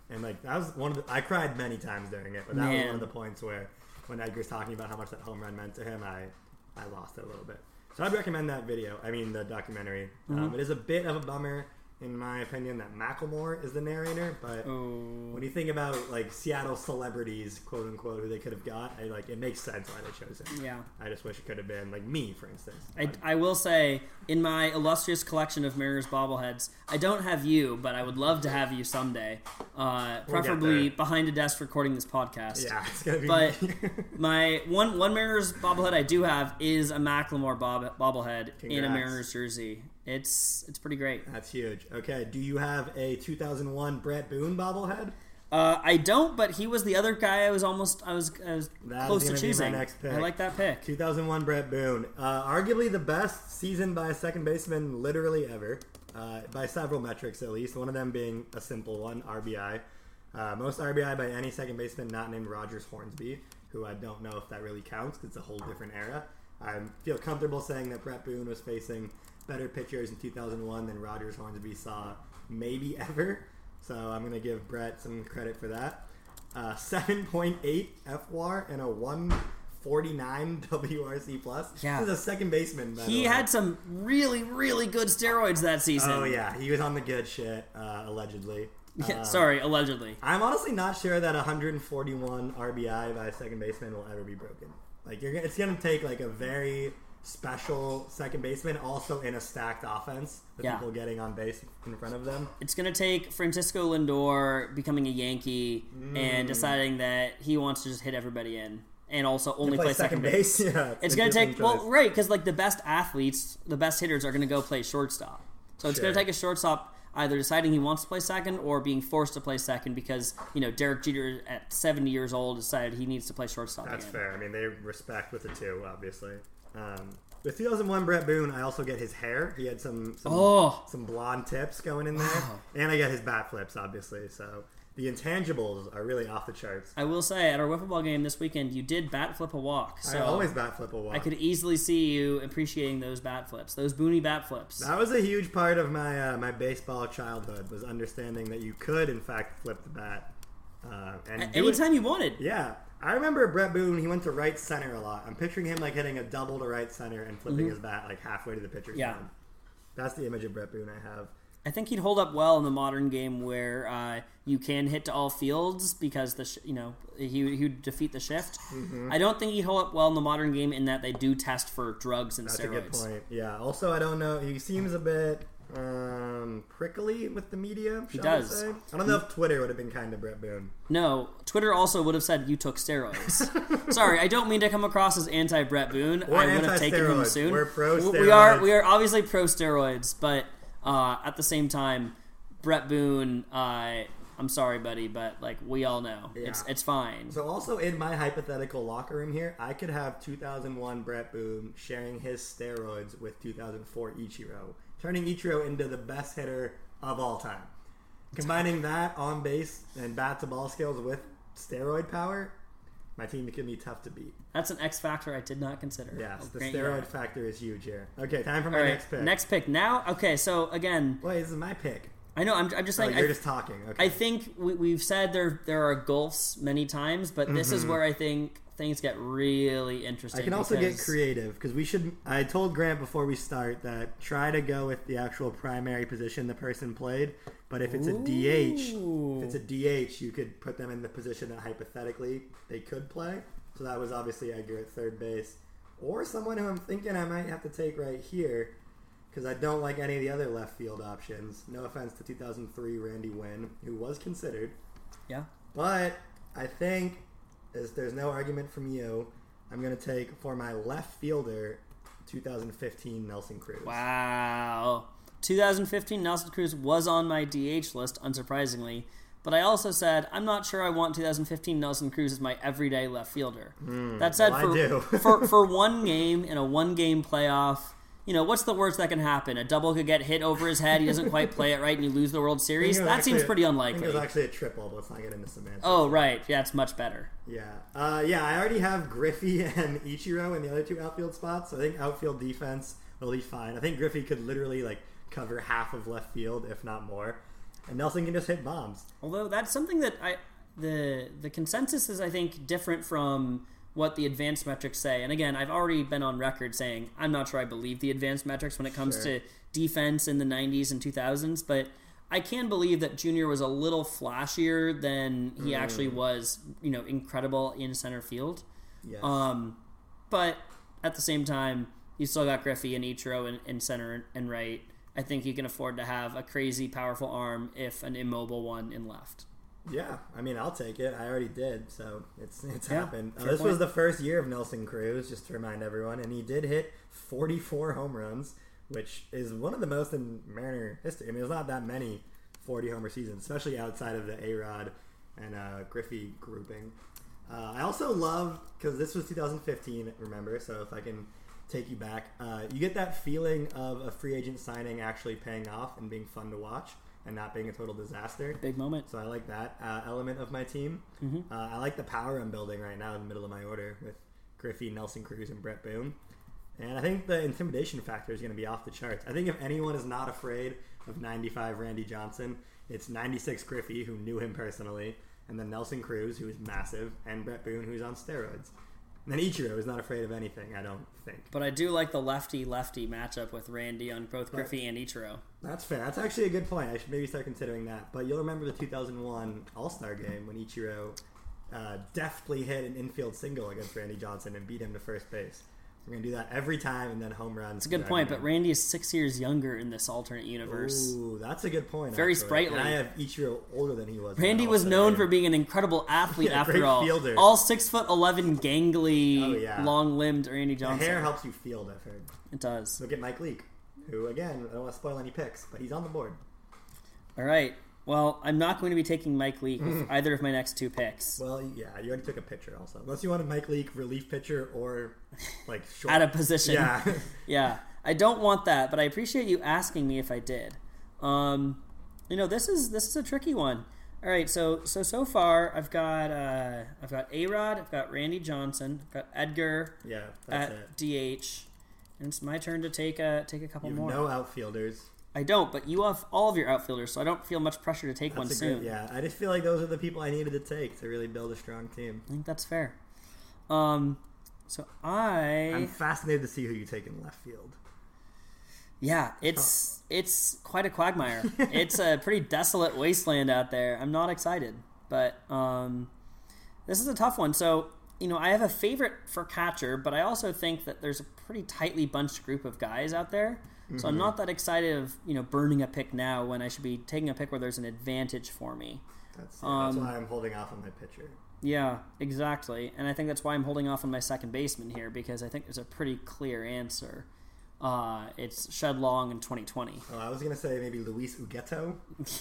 And like that was one of the, I cried many times during it, but that was Man. one of the points where when Edgar's talking about how much that home run meant to him, I I lost it a little bit. So I'd recommend that video. I mean the documentary. Mm-hmm. Um, it is a bit of a bummer, in my opinion, that Macklemore is the narrator. But Oh. when you think about like Seattle celebrities, quote unquote, who they could have got, I, like it makes sense why they chose him. Yeah. I just wish it could have been like me, for instance. I, I will say, in my illustrious collection of Mariners bobbleheads, I don't have you, but I would love to have you someday. Uh, We'll get preferably there. behind a desk recording this podcast. Yeah, it's gonna be. But my one one Mariners bobblehead I do have is a Macklemore bob, bobblehead in a Congrats. Mariners jersey. It's it's pretty great. That's huge. Okay, do you have a two thousand one Brett Boone bobblehead? Uh, I don't, but he was the other guy I was almost I was I was That close is to gonna be my choosing. next pick. I like that pick. two thousand one Brett Boone. Uh, arguably the best season by a second baseman literally ever, uh, by several metrics at least, one of them being a simple one, R B I. Uh, most R B I by any second baseman not named Rogers Hornsby, who I don't know if that really counts because it's a whole different era. I feel comfortable saying that Brett Boone was facing better pitchers in two thousand one than Rogers Hornsby saw maybe ever. So I'm going to give Brett some credit for that. Uh, seven point eight F W A R and a one forty-nine W R C plus. Yeah. This is a second baseman. By He the way. had some really really good steroids that season. Oh yeah, he was on the good shit, uh, allegedly. Yeah, Uh, sorry, allegedly. I'm honestly not sure that one forty-one R B I by a second baseman will ever be broken. Like you're, gonna- it's going to take like a very special second baseman, also in a stacked offense, with Yeah. people getting on base in front of them. It's going to take Francisco Lindor becoming a Yankee Mm. and deciding that he wants to just hit everybody in and also only Play play, second base. yeah, It's an going to interesting take, well, choice. right, because like the best athletes, the best hitters are going to go play shortstop. So it's going Sure. to take a shortstop either deciding he wants to play second or being forced to play second because, you know, Derek Jeter at seventy years old decided he needs to play shortstop That's again. fair. I mean, they respect with the two, obviously. Um, with two thousand one Brett Boone, I also get his hair. He had some some, Oh. some blonde tips going in there, and I get his bat flips, obviously. So the intangibles are really off the charts. I will say, at our wiffle ball game this weekend, you did bat flip a walk. So I always bat flip a walk. I could easily see you appreciating those bat flips, those Booney bat flips. That was a huge part of my uh, my baseball childhood, was understanding that you could, in fact, flip the bat. Uh, and A- do it- Anytime you wanted. Yeah. I remember Brett Boone, he went to right center a lot. I'm picturing him like hitting a double to right center and flipping his bat like halfway to the pitcher's Mm-hmm. Yeah. mound. That's the image of Brett Boone I have. I think he'd hold up well in the modern game where uh, you can hit to all fields because the sh- you know he he would defeat the shift. Mm-hmm. I don't think he'd hold up well in the modern game in that they do test for drugs and That's steroids. a good point. Yeah. Also, I don't know. He seems a bit um, prickly with the media. He does. Say. I don't know if Twitter would have been kind to Brett Boone. No, Twitter also would have said you took steroids. Sorry, I don't mean to come across as anti Brett Boone. We're I would have taken him anti-steroids. soon. We're pro We are steroids. we are obviously pro steroids, but uh, at the same time, Brett Boone. Uh, I'm sorry, buddy, but like we all know, it's Yeah. it's fine. So also in my hypothetical locker room here, I could have two thousand one Brett Boone sharing his steroids with two thousand four Ichiro, turning Ichiro into the best hitter of all time. Combining that on base and bat to ball skills with steroid power, my team can be tough to beat. That's an X factor I did not consider. Yes, I'll the grant you steroid that. factor is huge here. Okay, time for my All right, next pick. next pick. Now, okay, so again, Wait, this is my pick. I know I'm, I'm just Oh, saying. you're I, just talking. Okay. I think we, we've said there there are gulfs many times, but this is where I think things get really interesting. Mm-hmm. I can also get because- creative because we should. I told Grant before we start that try to go with the actual primary position the person played. But if it's a D H, Ooh. if it's a D H, you could put them in the position that hypothetically they could play. So that was obviously Edgar at third base, or someone who I'm thinking I might have to take right here because I don't like any of the other left field options. No offense to two thousand three Randy Wynn, who was considered. Yeah. But I think, as there's no argument from you, I'm going to take for my left fielder two thousand fifteen Nelson Cruz. Wow. twenty fifteen Nelson Cruz was on my D H list, unsurprisingly. But I also said, I'm not sure I want twenty fifteen Nelson Cruz as my everyday left fielder. that said, well, I do. for, for, for one game in a one-game playoff, you know, what's the worst that can happen? A double could get hit over his head, he doesn't quite play it right, and you lose the World I think Series? it was That actually seems a- pretty I think unlikely. it was actually a triple, but let's not get into semantics. Oh, right. Yeah, it's much better. Yeah. Uh, yeah, I already have Griffey and Ichiro in the other two outfield spots, so I think outfield defense will be fine. I think Griffey could literally, like, cover half of left field, if not more. and Nelson can just hit bombs. Although that's something that I the the consensus is I think different from what the advanced metrics say. And again, I've already been on record saying I'm not sure I believe the advanced metrics when it comes Sure. to defense in the nineties and two thousands, but I can believe that Junior was a little flashier than he Mm. actually was, you know, incredible in center field. Yes. Um, but at the same time, you still got Griffey and Ichiro in, in center and right. I think you can afford to have a crazy, powerful arm if an immobile one in left. Yeah, I mean, I'll take it. I already did, so it's it's Yeah, happened. Uh, fair this point. was the first year of Nelson Cruz, just to remind everyone, and he did hit forty-four home runs, which is one of the most in Mariner history. I mean, there's not that many forty homer seasons, especially outside of the A-Rod and uh, Griffey grouping. Uh, I also love, because this was two thousand fifteen, remember, so if I can take you back, uh, you get that feeling of a free agent signing actually paying off and being fun to watch and not being a total disaster. Big moment. So I like that uh, element of my team. Mm-hmm. Uh, I like the power I'm building right now in the middle of my order with Griffey, Nelson Cruz, and Brett Boone. And I think the intimidation factor is going to be off the charts. I think if anyone is not afraid of ninety-five Randy Johnson, it's ninety-six Griffey, who knew him personally, and then Nelson Cruz, who is massive, and Brett Boone, who's on steroids. And then Ichiro is not afraid of anything, I don't think. But I do like the lefty-lefty matchup with Randy on both Griffey and Ichiro. That's fair. That's actually a good point. I should maybe start considering that. But you'll remember the two thousand one All-Star game when Ichiro uh, deftly hit an infield single against Randy Johnson and beat him to first base. We're going to do that every time and then home runs. It's a good point, but Randy is six years younger in this alternate universe. Ooh, that's a good point. Very actually. sprightly. And I have Ichiro older than he was. in Randy the was All-Star known game. for being an incredible athlete Yeah, after great all. fielder. All six foot eleven, gangly, Oh, yeah. long-limbed Randy The Johnson. hair helps you field, I've heard. It does. Look at Mike Leake, who, again, I don't want to spoil any picks, but he's on the board. All right. Well, I'm not going to be taking Mike Leake with either of my next two picks. Well, yeah, you already took a pitcher also. Unless you wanted Mike Leake, relief pitcher, or, like, short. At a position. Yeah. Yeah. I don't want that, but I appreciate you asking me if I did. Um, you know, this is this is a tricky one. All right, so so so far I've got uh, I've got A-Rod, I've got Randy Johnson, I've got Edgar yeah, that's at it. D H, and it's my turn to take a take a couple You have more. no outfielders. I don't, but you have all of your outfielders, so I don't feel much pressure to take one That's a soon. good, yeah, I just feel like those are the people I needed to take to really build a strong team. I think that's fair. Um, so I I'm fascinated to see who you take in left field. yeah, it's it's quite a quagmire. It's a pretty desolate wasteland out there. I'm not excited, but um, this is a tough one. So you know, I have a favorite for catcher, but I also think that there's a pretty tightly bunched group of guys out there. So I'm not that excited of, you know, burning a pick now when I should be taking a pick where there's an advantage for me. That's, yeah, Um, that's why I'm holding off on my pitcher. Yeah, exactly. And I think that's why I'm holding off on my second baseman here, because I think there's a pretty clear answer. Uh, it's Shed Long in twenty twenty. Oh, I was going to say maybe Luis Ugueto,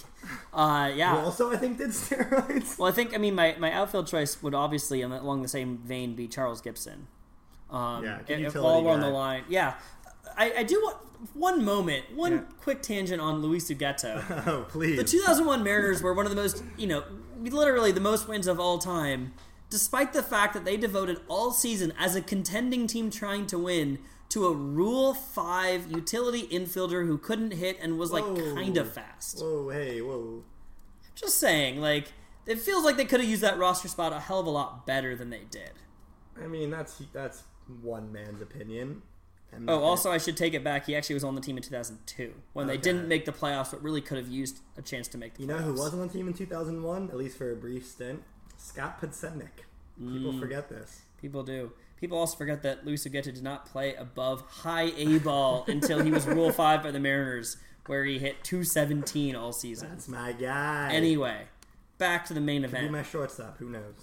Uh, yeah. who also I think did steroids. Well, I think, I mean, my, my outfield choice would obviously, um, along the same vein, be Charles Gibson. Um, Yeah, good if utility while we're on guy. the line. Yeah. I, I do want one moment, one Yeah. quick tangent on Luis Ugueto. Oh, please. The two thousand one Mariners were one of the most, you know, literally the most wins of all time, despite the fact that they devoted all season as a contending team trying to win to a Rule five utility infielder who couldn't hit and was, like, Whoa. kind of fast. Whoa, hey, whoa. Just saying, like, it feels like they could have used that roster spot a hell of a lot better than they did. I mean, that's that's one man's opinion. I'm Oh, not also, I should take it back. He actually was on the team in two thousand two when they Okay. didn't make the playoffs, but really could have used a chance to make the gonna- playoffs. You know who was on the team in two thousand one, at least for a brief stint? Scott Podsednik. People Mm. forget this. People do. People also forget that Luis Ugueto did not play above high A ball until he was Rule five by the Mariners, where he hit two seventeen all season. That's my guy. Anyway, back to the main Could be event. my shortstop. Who knows?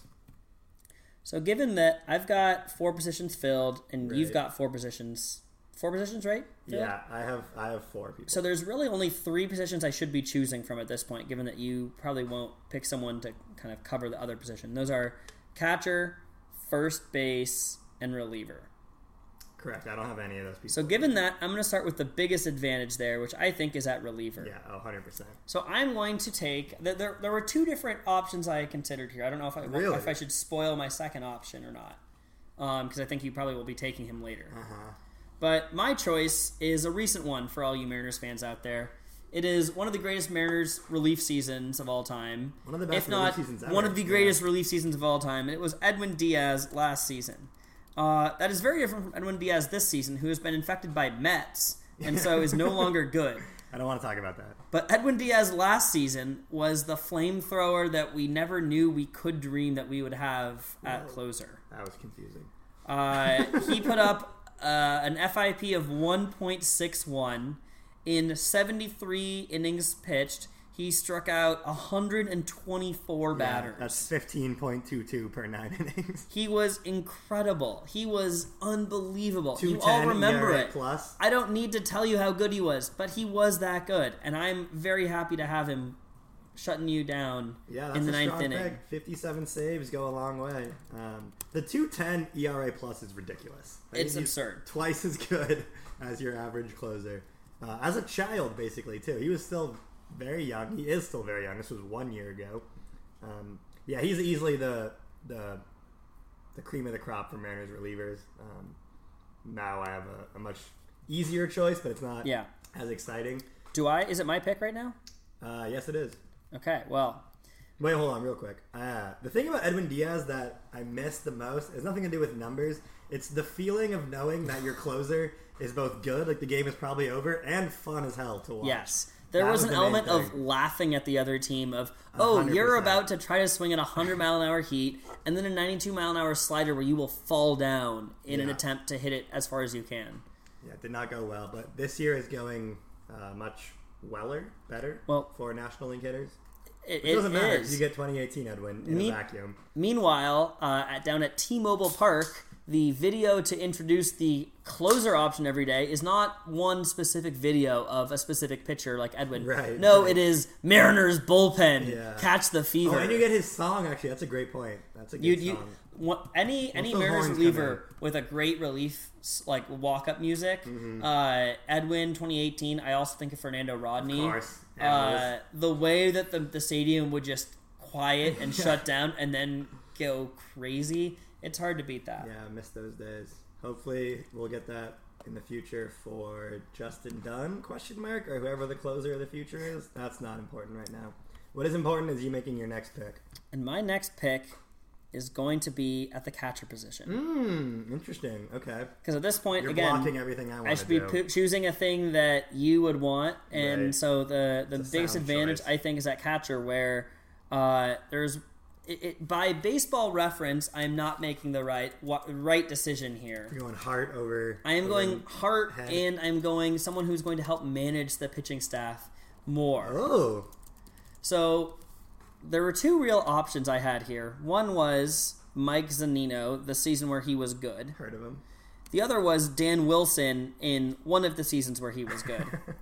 So given that I've got four positions filled and you've Right. got four positions, four positions, right? Filled? Yeah, I have I have four people. So there's really only three positions I should be choosing from at this point, given that you probably won't pick someone to kind of cover the other position. Those are catcher, first base, and reliever. Correct. I don't have any of those people. So given that, I'm going to start with the biggest advantage there, which I think is at reliever. Yeah, oh, one hundred percent. So I'm going to take... There, there, there were two different options I considered here. I don't know if I, Really? if I should spoil my second option or not, because I think you probably will be taking him later. Uh-huh. But my choice is a recent one for all you Mariners fans out there. It is one of the greatest Mariners relief seasons of all time. One of the best if not relief seasons ever. one of the Yeah. greatest relief seasons of all time. And it was Edwin Diaz last season. Uh, that is very different from Edwin Diaz this season, who has been infected by Mets and so is no longer good. I don't want to talk about that. But Edwin Diaz last season was the flamethrower that we never knew we could dream that we would have at Whoa. closer. That was confusing. Uh, he put up uh, an F I P of one point six one in seventy-three innings pitched. He struck out one hundred twenty-four Yeah, batters. that's fifteen point two two per nine innings. He was incredible. He was unbelievable. You all two ten remember E R A it. plus. I don't need to tell you how good he was, but he was that good, and I'm very happy to have him shutting you down Yeah, that's in the a ninth strong inning. pick. fifty-seven saves go a long way. Um, the two ten E R A plus is ridiculous. I It's think he's absurd. Twice as good as your average closer. Uh, as a child, basically, too. He was still very young. He is still very young. This was one year ago. Um, yeah, he's easily the the the cream of the crop for Mariners relievers. Um, now I have a, a much easier choice, but it's not Yeah. as exciting. Do I? Is it my pick right now? Uh, yes, it is. Okay, well, Wait, hold on, real quick. Uh, the thing about Edwin Diaz that I miss the most has nothing to do with numbers. It's the feeling of knowing that your closer is both good, like the game is probably over, and fun as hell to watch. yes. There That was, was an the main element of thing. laughing at the other team of, A oh, hundred you're percent. about to try to swing at a one hundred mile an hour heat, and then a ninety-two mile an hour slider where you will fall down in an Yeah. attempt to hit it as far as you can. Yeah, it did not go well, but this year is going uh, much weller, better Well, for National League hitters. It, It it doesn't matter. is. You get twenty eighteen Edwin in Me- a vacuum. Meanwhile, uh, at, down at T-Mobile Park, the video to introduce the closer option every day is not one specific video of a specific pitcher like Edwin. Right, No, right. it is Mariners bullpen. Yeah. Catch the fever. Oh, and you get his song, actually. That's a great point. That's a good You, you, song. what, any any those Mariners horns reliever with a great relief s- like walk up music. Mm-hmm. Uh, Edwin twenty eighteen. I also think of Fernando Rodney. Of course. Uh, the way that the the stadium would just quiet and shut down and then go crazy. It's hard to beat that. Yeah, I miss those days. Hopefully, we'll get that in the future for Justin Dunn, question mark, or whoever the closer of the future is. That's not important right now. What is important is you making your next pick. And my next pick is going to be at the catcher position. Hmm, interesting. Okay. Because at this point, You're again, blocking everything I want I to should be do. po- choosing a thing that you would want, and Right. so the the It's a biggest sound advantage choice. I think is at catcher, where uh, there's it, it, by baseball reference, I'm not making the right wa- right decision here. You're going heart over. I am over going heart, head. and I'm going someone who's going to help manage the pitching staff more. Oh. So there were two real options I had here. One was Mike Zunino, the season where he was good. Heard of him. The other was Dan Wilson in one of the seasons where he was good.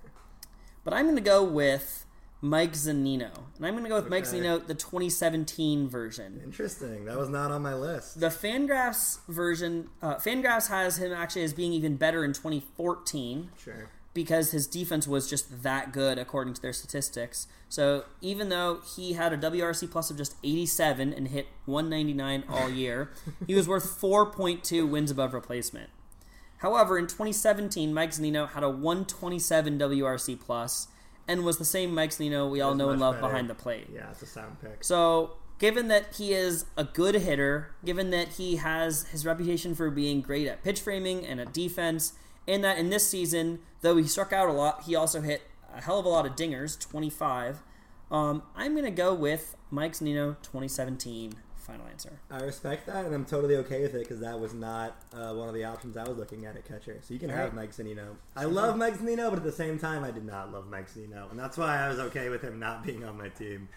But I'm going to go with Mike Zunino. And I'm going to go with Mike Okay. Zunino, the twenty seventeen version. Interesting. That was not on my list. The Fangraphs version, uh, Fangraphs has him actually as being even better in twenty fourteen Sure. because his defense was just that good according to their statistics. So even though he had a W R C plus of just eighty-seven and hit one ninety-nine all year, he was worth four point two wins above replacement. However, in twenty seventeen, Mike Zunino had a one twenty-seven W R C plus and was the same Mike Zunino we all That's know and much love better. behind the plate. Yeah, it's a sound pick. So, given that he is a good hitter, given that he has his reputation for being great at pitch framing and at defense, and that in this season, though he struck out a lot, he also hit a hell of a lot of dingers, twenty-five. Um, I'm going to go with Mike Zunino, twenty seventeen. Final answer. I respect that, and I'm totally okay with it because that was not uh, one of the options I was looking at at catcher. So you can All have right. Mike Zunino. I love Mike Zunino, but at the same time, I did not love Mike Zunino, and that's why I was okay with him not being on my team.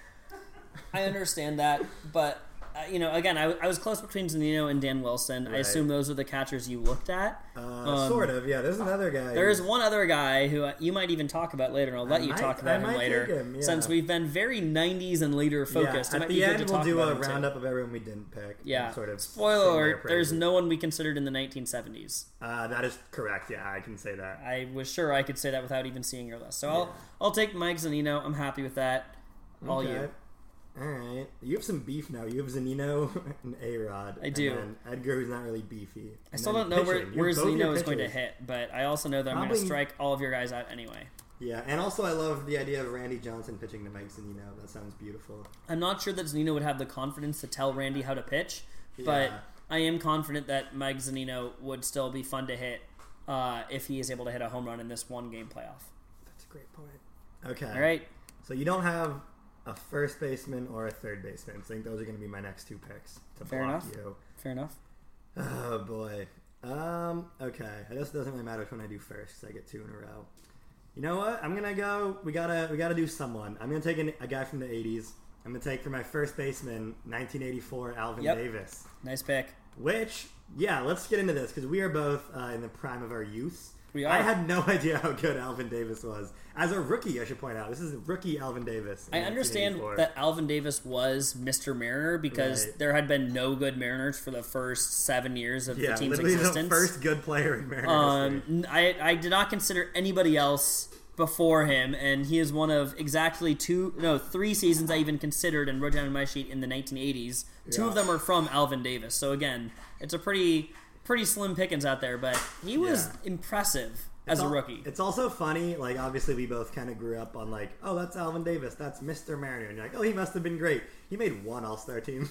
I understand that, but uh, you know, again, I, I was close between Zunino and Dan Wilson. I Right. assume those are the catchers you looked at. Uh, Um, sort of, yeah. There's another guy. There is who- one other guy who uh, you might even talk about later, and I'll let I you might- talk I about him might later. take him, yeah. Since we've been very nineties and later focused, Yeah, it at might be the good end, to we'll talk do about a him too. roundup of everyone we didn't pick. Yeah. and sort of Spoiler sing their alert, there's praises. no one we considered in the nineteen seventies. Uh, that is correct. Yeah, I can say that. I was sure I could say that without even seeing your list. So Yeah. I'll I'll take Mike Zanino. I'm happy with that. All Okay. you. All right. You have some beef now. You have Zanino and A-Rod. I and do. then Edgar, who's not really beefy. I And still then don't know where, pitching. You where have both your Zanino is going to pitchers. hit, but I also know that I'm going to Probably- strike all of your guys out anyway. Yeah, and also I love the idea of Randy Johnson pitching to Mike Zunino. That sounds beautiful. I'm not sure that Zunino would have the confidence to tell Randy how to pitch, but Yeah. I am confident that Mike Zunino would still be fun to hit uh, if he is able to hit a home run in this one game playoff. That's a great point. Okay. All right. So you don't have a first baseman or a third baseman. I think those are going to be my next two picks to Fair block enough. you. Fair enough. Oh boy. Um. Okay. I guess it doesn't really matter which one I do first because I get two in a row. You know what? I'm gonna go. We gotta. We gotta do someone. I'm gonna take an, a guy from the eighties. I'm gonna take for my first baseman, nineteen eighty-four Alvin Yep. Davis. Nice pick. Which, yeah, let's get into this because we are both uh, in the prime of our youth. We are. I had no idea how good Alvin Davis was as a rookie. I should point out, this is rookie Alvin Davis. in I understand nineteen eighty-four. that Alvin Davis was Mister Mariner because Right. there had been no good Mariners for the first seven years of yeah, the team's literally existence. the first good player in Mariners Um, history. n- I, I did not consider anybody else before him, and he is one of exactly two, no, three seasons I even considered and wrote down in my sheet in the nineteen eighties. Two Yeah. of them are from Alvin Davis. So again, it's a pretty pretty slim pickings out there, but he was Yeah. impressive as It's a al- rookie. It's also funny, like, obviously we both kind of grew up on, like, oh, that's Alvin Davis, that's Mister Mariner. And you're like, oh, he must have been great. He made one All-Star team.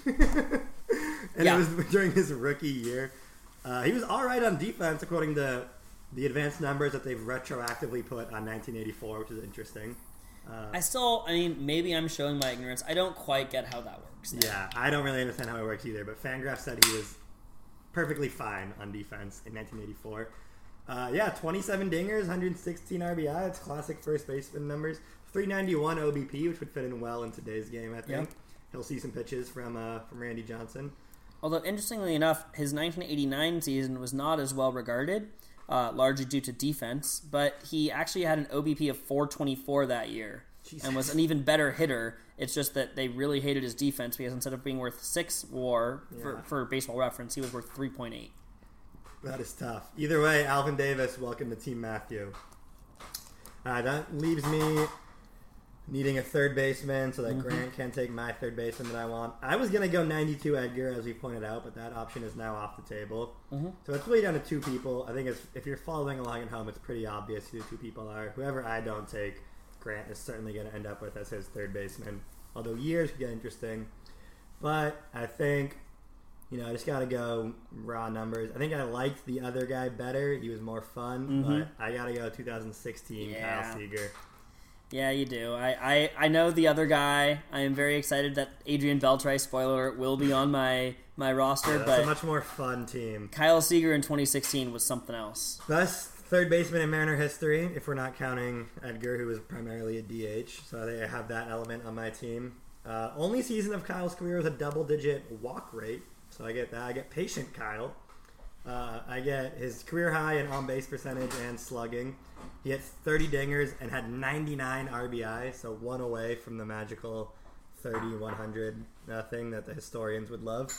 and Yeah. it was during his rookie year. Uh, he was all right on defense, according to the advanced numbers that they've retroactively put on nineteen eighty-four, which is interesting. Uh, I still, I mean, maybe I'm showing my ignorance. I don't quite get how that works. yeah, I don't really understand how it works either, but Fangraph said he was perfectly fine on defense in nineteen eighty-four. Uh, yeah, twenty-seven dingers, one hundred sixteen R B I. It's classic first baseman numbers. three ninety-one O B P, which would fit in well in today's game, I think. Yep. He'll see some pitches from uh, from Randy Johnson. Although, interestingly enough, his nineteen eighty-nine season was not as well regarded, uh, largely due to defense, but he actually had an O B P of four twenty-four that year and was an even better hitter. It's just that they really hated his defense because instead of being worth six WAR, for, Yeah. for baseball reference, he was worth three point eight. That is tough. Either way, Alvin Davis, welcome to Team Matthew. Uh, that leaves me needing a third baseman so that Mm-hmm. Grant can take my third baseman that I want. I was going to go ninety-two Edgar, as we pointed out, but that option is now off the table. Mm-hmm. So it's really down to two people. I think it's, if you're following along at home, it's pretty obvious who the two people are. Whoever I don't take, Grant is certainly going to end up with as his third baseman. Although years could get interesting. But I think... You know, I just got to go raw numbers. I think I liked the other guy better. He was more fun, Mm-hmm. but I got to go twenty sixteen Yeah. Kyle Seager. Yeah, you do. I, I, I know the other guy. I am very excited that Adrian Beltre, spoiler alert, will be on my, my roster, Yeah, that's but a much more fun team. Kyle Seager in twenty sixteen was something else. Best third baseman in Mariner history, if we're not counting Edgar, who was primarily a D H. So I have that element on my team. Uh, only season of Kyle's career was a double-digit walk rate. So I get that. I get patient Kyle. Uh, I get his career high in on-base percentage and slugging. He hit thirty dingers and had ninety-nine R B I, so one away from the magical thirty, one hundred uh, thing that the historians would love.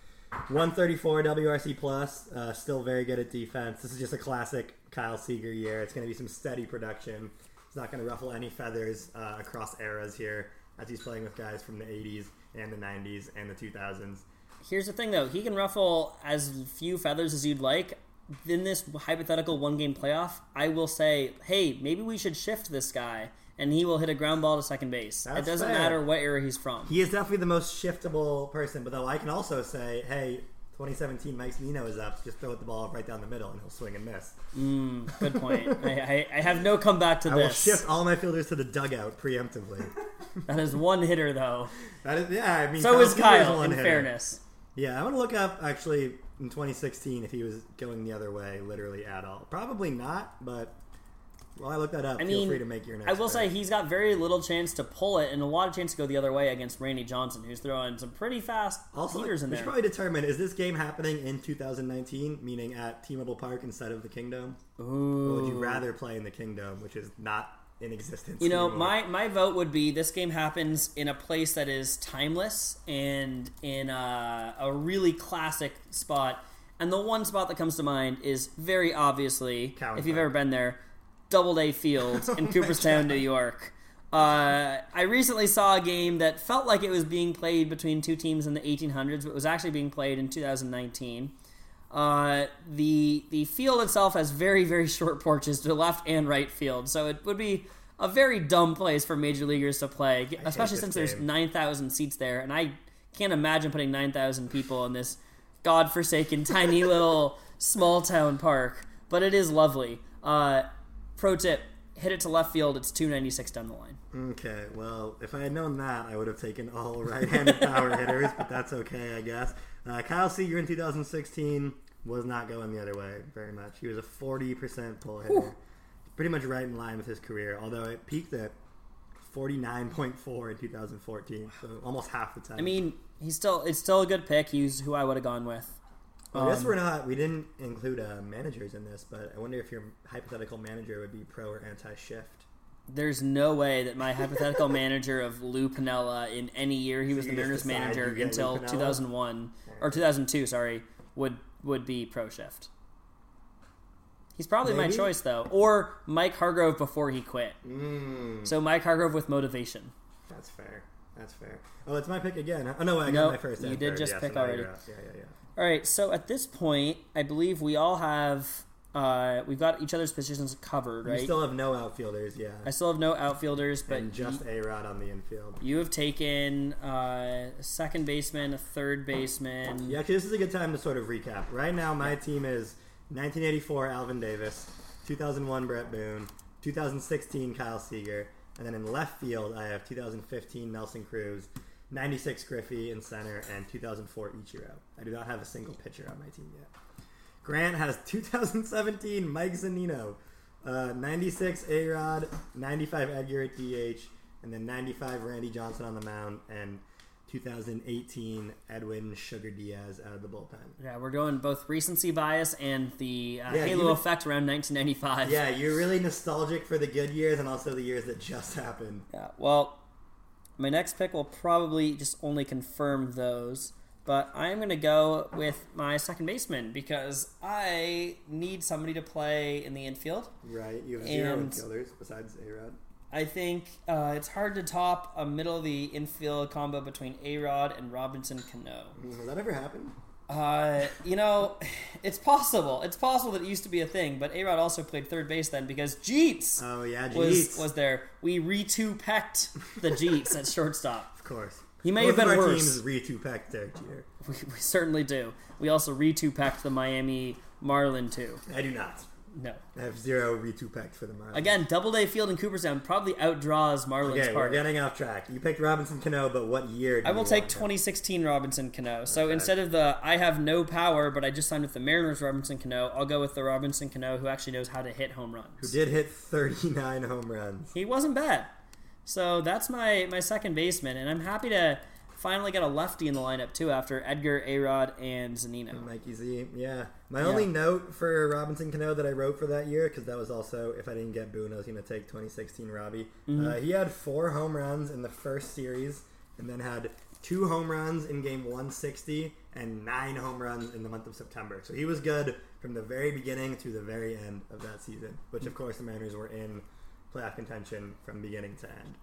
one thirty-four W R C plus, uh, still very good at defense. This is just a classic Kyle Seager year. It's going to be some steady production. It's not going to ruffle any feathers uh, across eras here as he's playing with guys from the eighties and the nineties and the two thousands. Here's the thing, though. He can ruffle as few feathers as you'd like. In this hypothetical one-game playoff, I will say, hey, maybe we should shift this guy, and he will hit a ground ball to second base. That's it doesn't fair. matter what era he's from. He is definitely the most shiftable person, but though I can also say, hey, twenty seventeen Mike Zunino is up. Just throw it the ball right down the middle, and he'll swing and miss. Mm, good point. I, I, I have no comeback to I will this. shift all my fielders to the dugout preemptively. That is one hitter, though. That is, yeah, I mean, So is Seager's Kyle, one in hitter. fairness. Yeah, I'm gonna look up actually in twenty sixteen if he was going the other way, literally at all. Probably not, but while I look that up, I feel mean, free to make your next. I will pick. say he's got very little chance to pull it and a lot of chance to go the other way against Randy Johnson, who's throwing some pretty fast also heaters in we there. should probably determine: is this game happening in two thousand nineteen, meaning at T-Mobile Park instead of the Kingdome, Ooh. or would you rather play in the Kingdome, which is not in existence? You know, anymore? my, my vote would be this game happens in a place that is timeless and in a, a really classic spot. And the one spot that comes to mind is very obviously, Cowan if you've Park. ever been there, Doubleday Field in my Cooperstown, New York. Uh, I recently saw a game that felt like it was being played between two teams in the eighteen hundreds, but was actually being played in two thousand nineteen. Uh, the the field itself has very, very short porches to left and right field, so it would be a very dumb place for major leaguers to play, especially this since there's game. nine thousand seats there, and I can't imagine putting nine thousand people in this godforsaken, tiny little small town park. But it is lovely. Uh, pro tip: hit it to left field. It's two ninety-six down the line. Okay, well, if I had known that, I would have taken all right-handed power hitters, but that's okay, I guess. Uh, Kyle Seager in two thousand sixteen was not going the other way very much. He was a forty percent pull hitter. Whew. Pretty much right in line with his career, although it peaked at forty-nine point four in two thousand fourteen, so almost half the time. I mean, he's still it's still a good pick. He's who I would have gone with. Well, I guess Um, we're not. We didn't include uh, managers in this, but I wonder if your hypothetical manager would be pro or anti-shift. There's no way that my hypothetical manager of Lou Piniella in any year he So was you the just Mariners decide manager you get until Lou Piniella? two thousand one or two thousand two, sorry, would would be pro shift. He's probably my Maybe? choice though, or Mike Hargrove before he quit. Mm, So Mike Hargrove with motivation. that's fair. That's fair. Oh, it's my pick again. Oh no, I got Nope, my first. you and did third. just Yeah, pick so now already. you're up. Yeah, yeah, yeah. All right, so at this point, I believe we all have uh, we've got each other's positions covered, right? You still have no outfielders, yeah, I still have no outfielders, but and just you, A-Rod on the infield. you have taken uh, a second baseman, a third baseman. Yeah, actually, this is a good time to sort of recap. Right now, my team is nineteen eighty-four Alvin Davis, two thousand one Brett Boone, two thousand sixteen Kyle Seager, and then in left field, I have two thousand fifteen Nelson Cruz, ninety-six Griffey in center, and two thousand four Ichiro. I do not have a single pitcher on my team yet. Grant has two thousand seventeen Mike Zunino, uh, ninety-six A-Rod, ninety-five Edgar at D H, and then ninety-five Randy Johnson on the mound, and two thousand eighteen Edwin Sugar Diaz out of the bullpen. Yeah, we're doing both recency bias and the uh, Yeah, halo you- effect around nineteen ninety-five. Yeah, you're really nostalgic for the good years and also the years that just happened. Yeah, well, my next pick will probably just only confirm those, but I'm going to go with my second baseman because I need somebody to play in the infield. Right, you have zero And- infielders besides A-Rod. I think uh, it's hard to top a middle of the infield combo between A-Rod and Robinson Cano. Has that ever happened? Uh, you know, it's possible. It's possible that it used to be a thing, but A-Rod also played third base then because Jeets Oh, yeah, was Jeets. was there. We re-two-pecked the Jeets at shortstop. Of course. He may Both have been of our worse. teams re-two-packed Derek Jeter. We, we certainly do. We also re-two-packed the Miami Marlin too. I do not. No. I have zero re-two-packed for the Marlins. Again, Doubleday Field in Cooperstown probably outdraws Marlins Okay, we're Park. getting off track. You picked Robinson Cano, but what year did I will you take want him? twenty sixteen Robinson Cano. So Okay. instead of the I have no power, but I just signed with the Mariners Robinson Cano, I'll go with the Robinson Cano who actually knows how to hit home runs. Who did hit thirty-nine home runs. He wasn't bad. So that's my, my second baseman, and I'm happy to finally get a lefty in the lineup too after Edgar, A-Rod, and Zanino. Mikey Z, yeah. My only note for Robinson Cano that I wrote for that year, because that was also, if I didn't get Boone, I was going to take twenty sixteen Robbie. Mm-hmm. Uh, he had four home runs in the first series, and then had two home runs in game one sixty, and nine home runs in the month of September. So he was good from the very beginning to the very end of that season, which of course the Mariners were in playoff contention from beginning to end.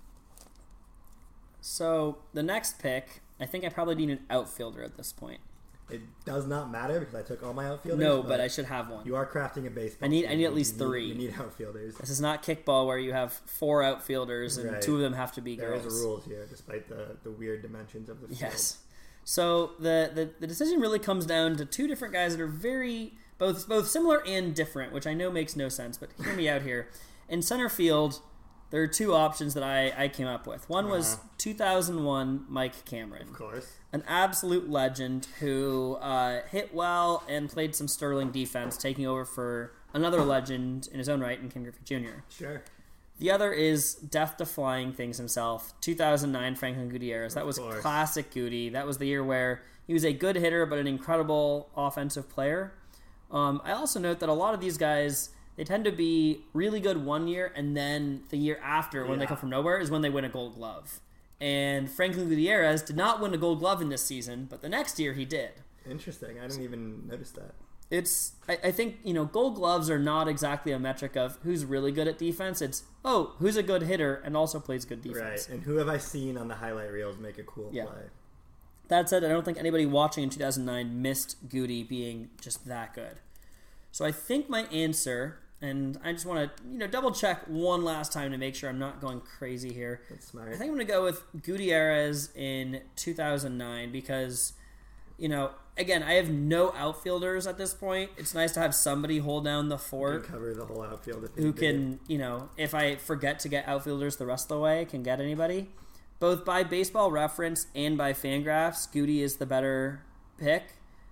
So the next pick, I think I probably need an outfielder at this point. It does not matter because I took all my outfielders. No, but I should have one. You are crafting a baseball. I need- team. I need at least You three. You need outfielders. This is not kickball where you have four outfielders and Right. two of them have to be There girls. is rules here, despite the, the weird dimensions of the field. Yes. So the, the the decision really comes down to two different guys that are very both both similar and different, which I know makes no sense, but hear me out here. In center field, there are two options that I, I came up with. One was Uh-huh. two thousand one Mike Cameron, Of course. an absolute legend who uh, hit well and played some sterling defense, taking over for another legend in his own right in Ken Griffey Junior Sure. The other is death defying things himself. two thousand nine Franklin Gutierrez. That was course. classic Goody. That was the year where he was a good hitter but an incredible offensive player. Um, I also note that a lot of these guys, they tend to be really good one year, and then the year after, when they Yeah. come from nowhere, is when they win a Gold Glove. And Franklin Gutierrez did not win a Gold Glove in this season, but the next year he did. Interesting. I didn't even notice that. It's I, I think, you know, Gold Gloves are not exactly a metric of who's really good at defense. It's, oh, who's a good hitter and also plays good defense. Right. And who have I seen on the highlight reels make a cool Yeah. play? That said, I don't think anybody watching in two thousand nine missed Goody being just that good. So I think my answer And I just want to, you know, double check one last time to make sure I'm not going crazy here. That's smart. I think I'm going to go with Gutierrez in two thousand nine because, you know, again, I have no outfielders at this point. It's nice to have somebody hold down the You fort can cover the whole outfield. If who you did. can, you know, if I forget to get outfielders the rest of the way, can get anybody. Both by Baseball Reference and by Fangraphs, Goody is the better pick.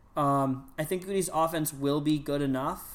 Um, I think Goody's offense will be good enough.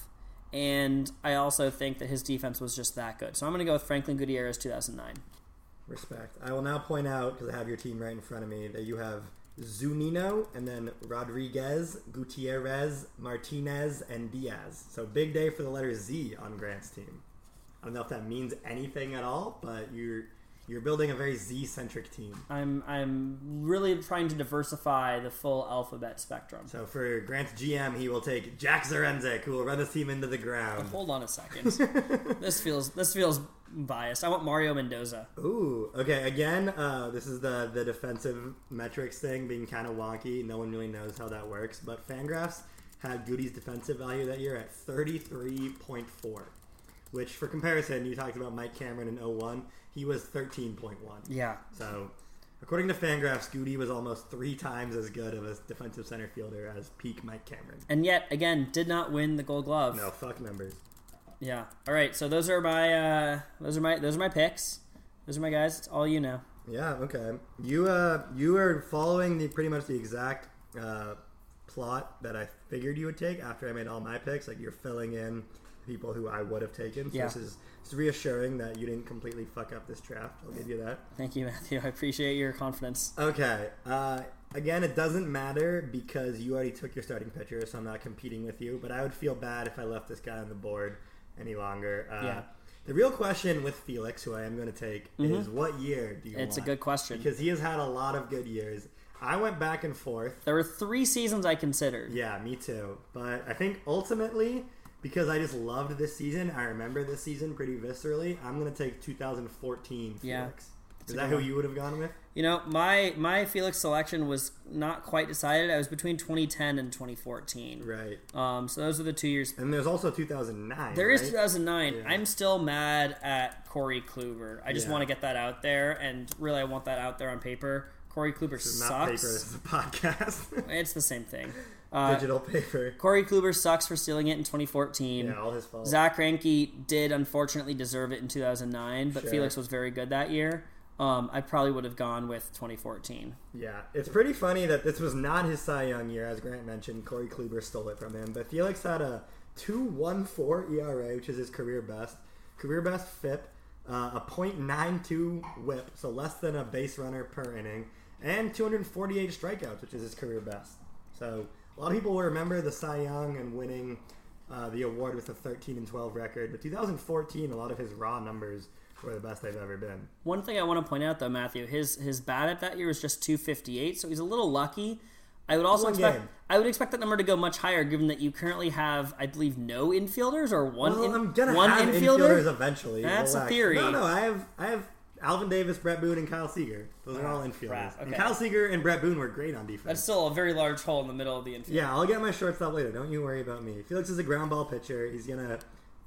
And I also think that his defense was just that good. So I'm going to go with Franklin Gutierrez two thousand nine. Respect. I will now point out, because I have your team right in front of me, that you have Zunino and then Rodriguez, Gutierrez, Martinez, and Diaz. So big day for the letter Z on Grant's team. I don't know if that means anything at all, but you're you're building a very Z-centric team. I'm I'm really trying to diversify the full alphabet spectrum. So for Grant's G M, he will take Jack Zarenzik, who will run his team into the ground. Hold on a second. this feels this feels biased. I want Mario Mendoza. Ooh, okay. Again, uh, this is the the defensive metrics thing being kind of wonky. No one really knows how that works, but Fangraphs had Goody's defensive value that year at thirty-three point four, which, for comparison, you talked about Mike Cameron in oh one. He was thirteen point one. Yeah. So, according to Fangraphs, Goody was almost three times as good of a defensive center fielder as peak Mike Cameron. And yet, again, did not win the Gold Glove. No, fuck numbers. Yeah. All right. So those are my uh, those are my those are my picks. Those are my guys. It's all you know. Yeah. Okay. You uh you are following the pretty much the exact uh, plot that I figured you would take after I made all my picks. Like, you're filling in people who I would have taken. So Yeah. this is it's reassuring that you didn't completely fuck up this draft. I'll give you that. Thank you, Matthew. I appreciate your confidence. Okay. Uh, again, it doesn't matter because you already took your starting pitcher, so I'm not competing with you. But I would feel bad if I left this guy on the board any longer. Uh, Yeah. The real question with Felix, who I am going to take, Mhm. is what year do you It's a want? good question. Because he has had a lot of good years. I went back and forth. There were three seasons I considered. Yeah, me too. But I think ultimately, because I just loved this season, I remember this season pretty viscerally, I'm going to take two thousand fourteen Yeah. Felix. That's Is a that good who one. you would have gone with? You know, my my Felix selection was not quite decided. I was between twenty ten and twenty fourteen. Right. Um, so those are the two years. And there's also two thousand nine. There is right? two thousand nine. Yeah. I'm still mad at Corey Kluber. I just Yeah. want to get that out there, and really, I want that out there on paper. Corey Kluber This is sucks. not paper, this is a podcast. It's the same thing. Uh, Digital paper. Corey Kluber sucks for stealing it in twenty fourteen. Yeah, all his fault. Zach Greinke did unfortunately deserve it in two thousand nine, but Sure. Felix was very good that year. Um, I probably would have gone with twenty fourteen. Yeah, it's pretty funny that this was not his Cy Young year, as Grant mentioned. Corey Kluber stole it from him, but Felix had a two point one four E R A, which is his career best. Career best F I P, uh, a point nine two whip, so less than a base runner per inning, and two hundred forty-eight strikeouts, which is his career best. So a lot of people will remember the Cy Young and winning uh, the award with a thirteen and twelve record, but two thousand fourteen, a lot of his raw numbers were the best they've ever been. One thing I want to point out, though, Matthew, his his BABIP that year was just two fifty-eight, so he's a little lucky. I would also One expect game. I would expect that number to go much higher, given that you currently have, I believe, no infielders or one Well, in, I'm gonna one have infielder. infielders eventually. That's a Relax. theory. No, no, I have I have Alvin Davis, Brett Boone, and Kyle Seager. Those are all Ah, infielders. crap, And okay. Kyle Seager and Brett Boone were great on defense. That's still a very large hole in the middle of the infield. Yeah, I'll get my shortstop later. Don't you worry about me. Felix is a ground ball pitcher. He's gonna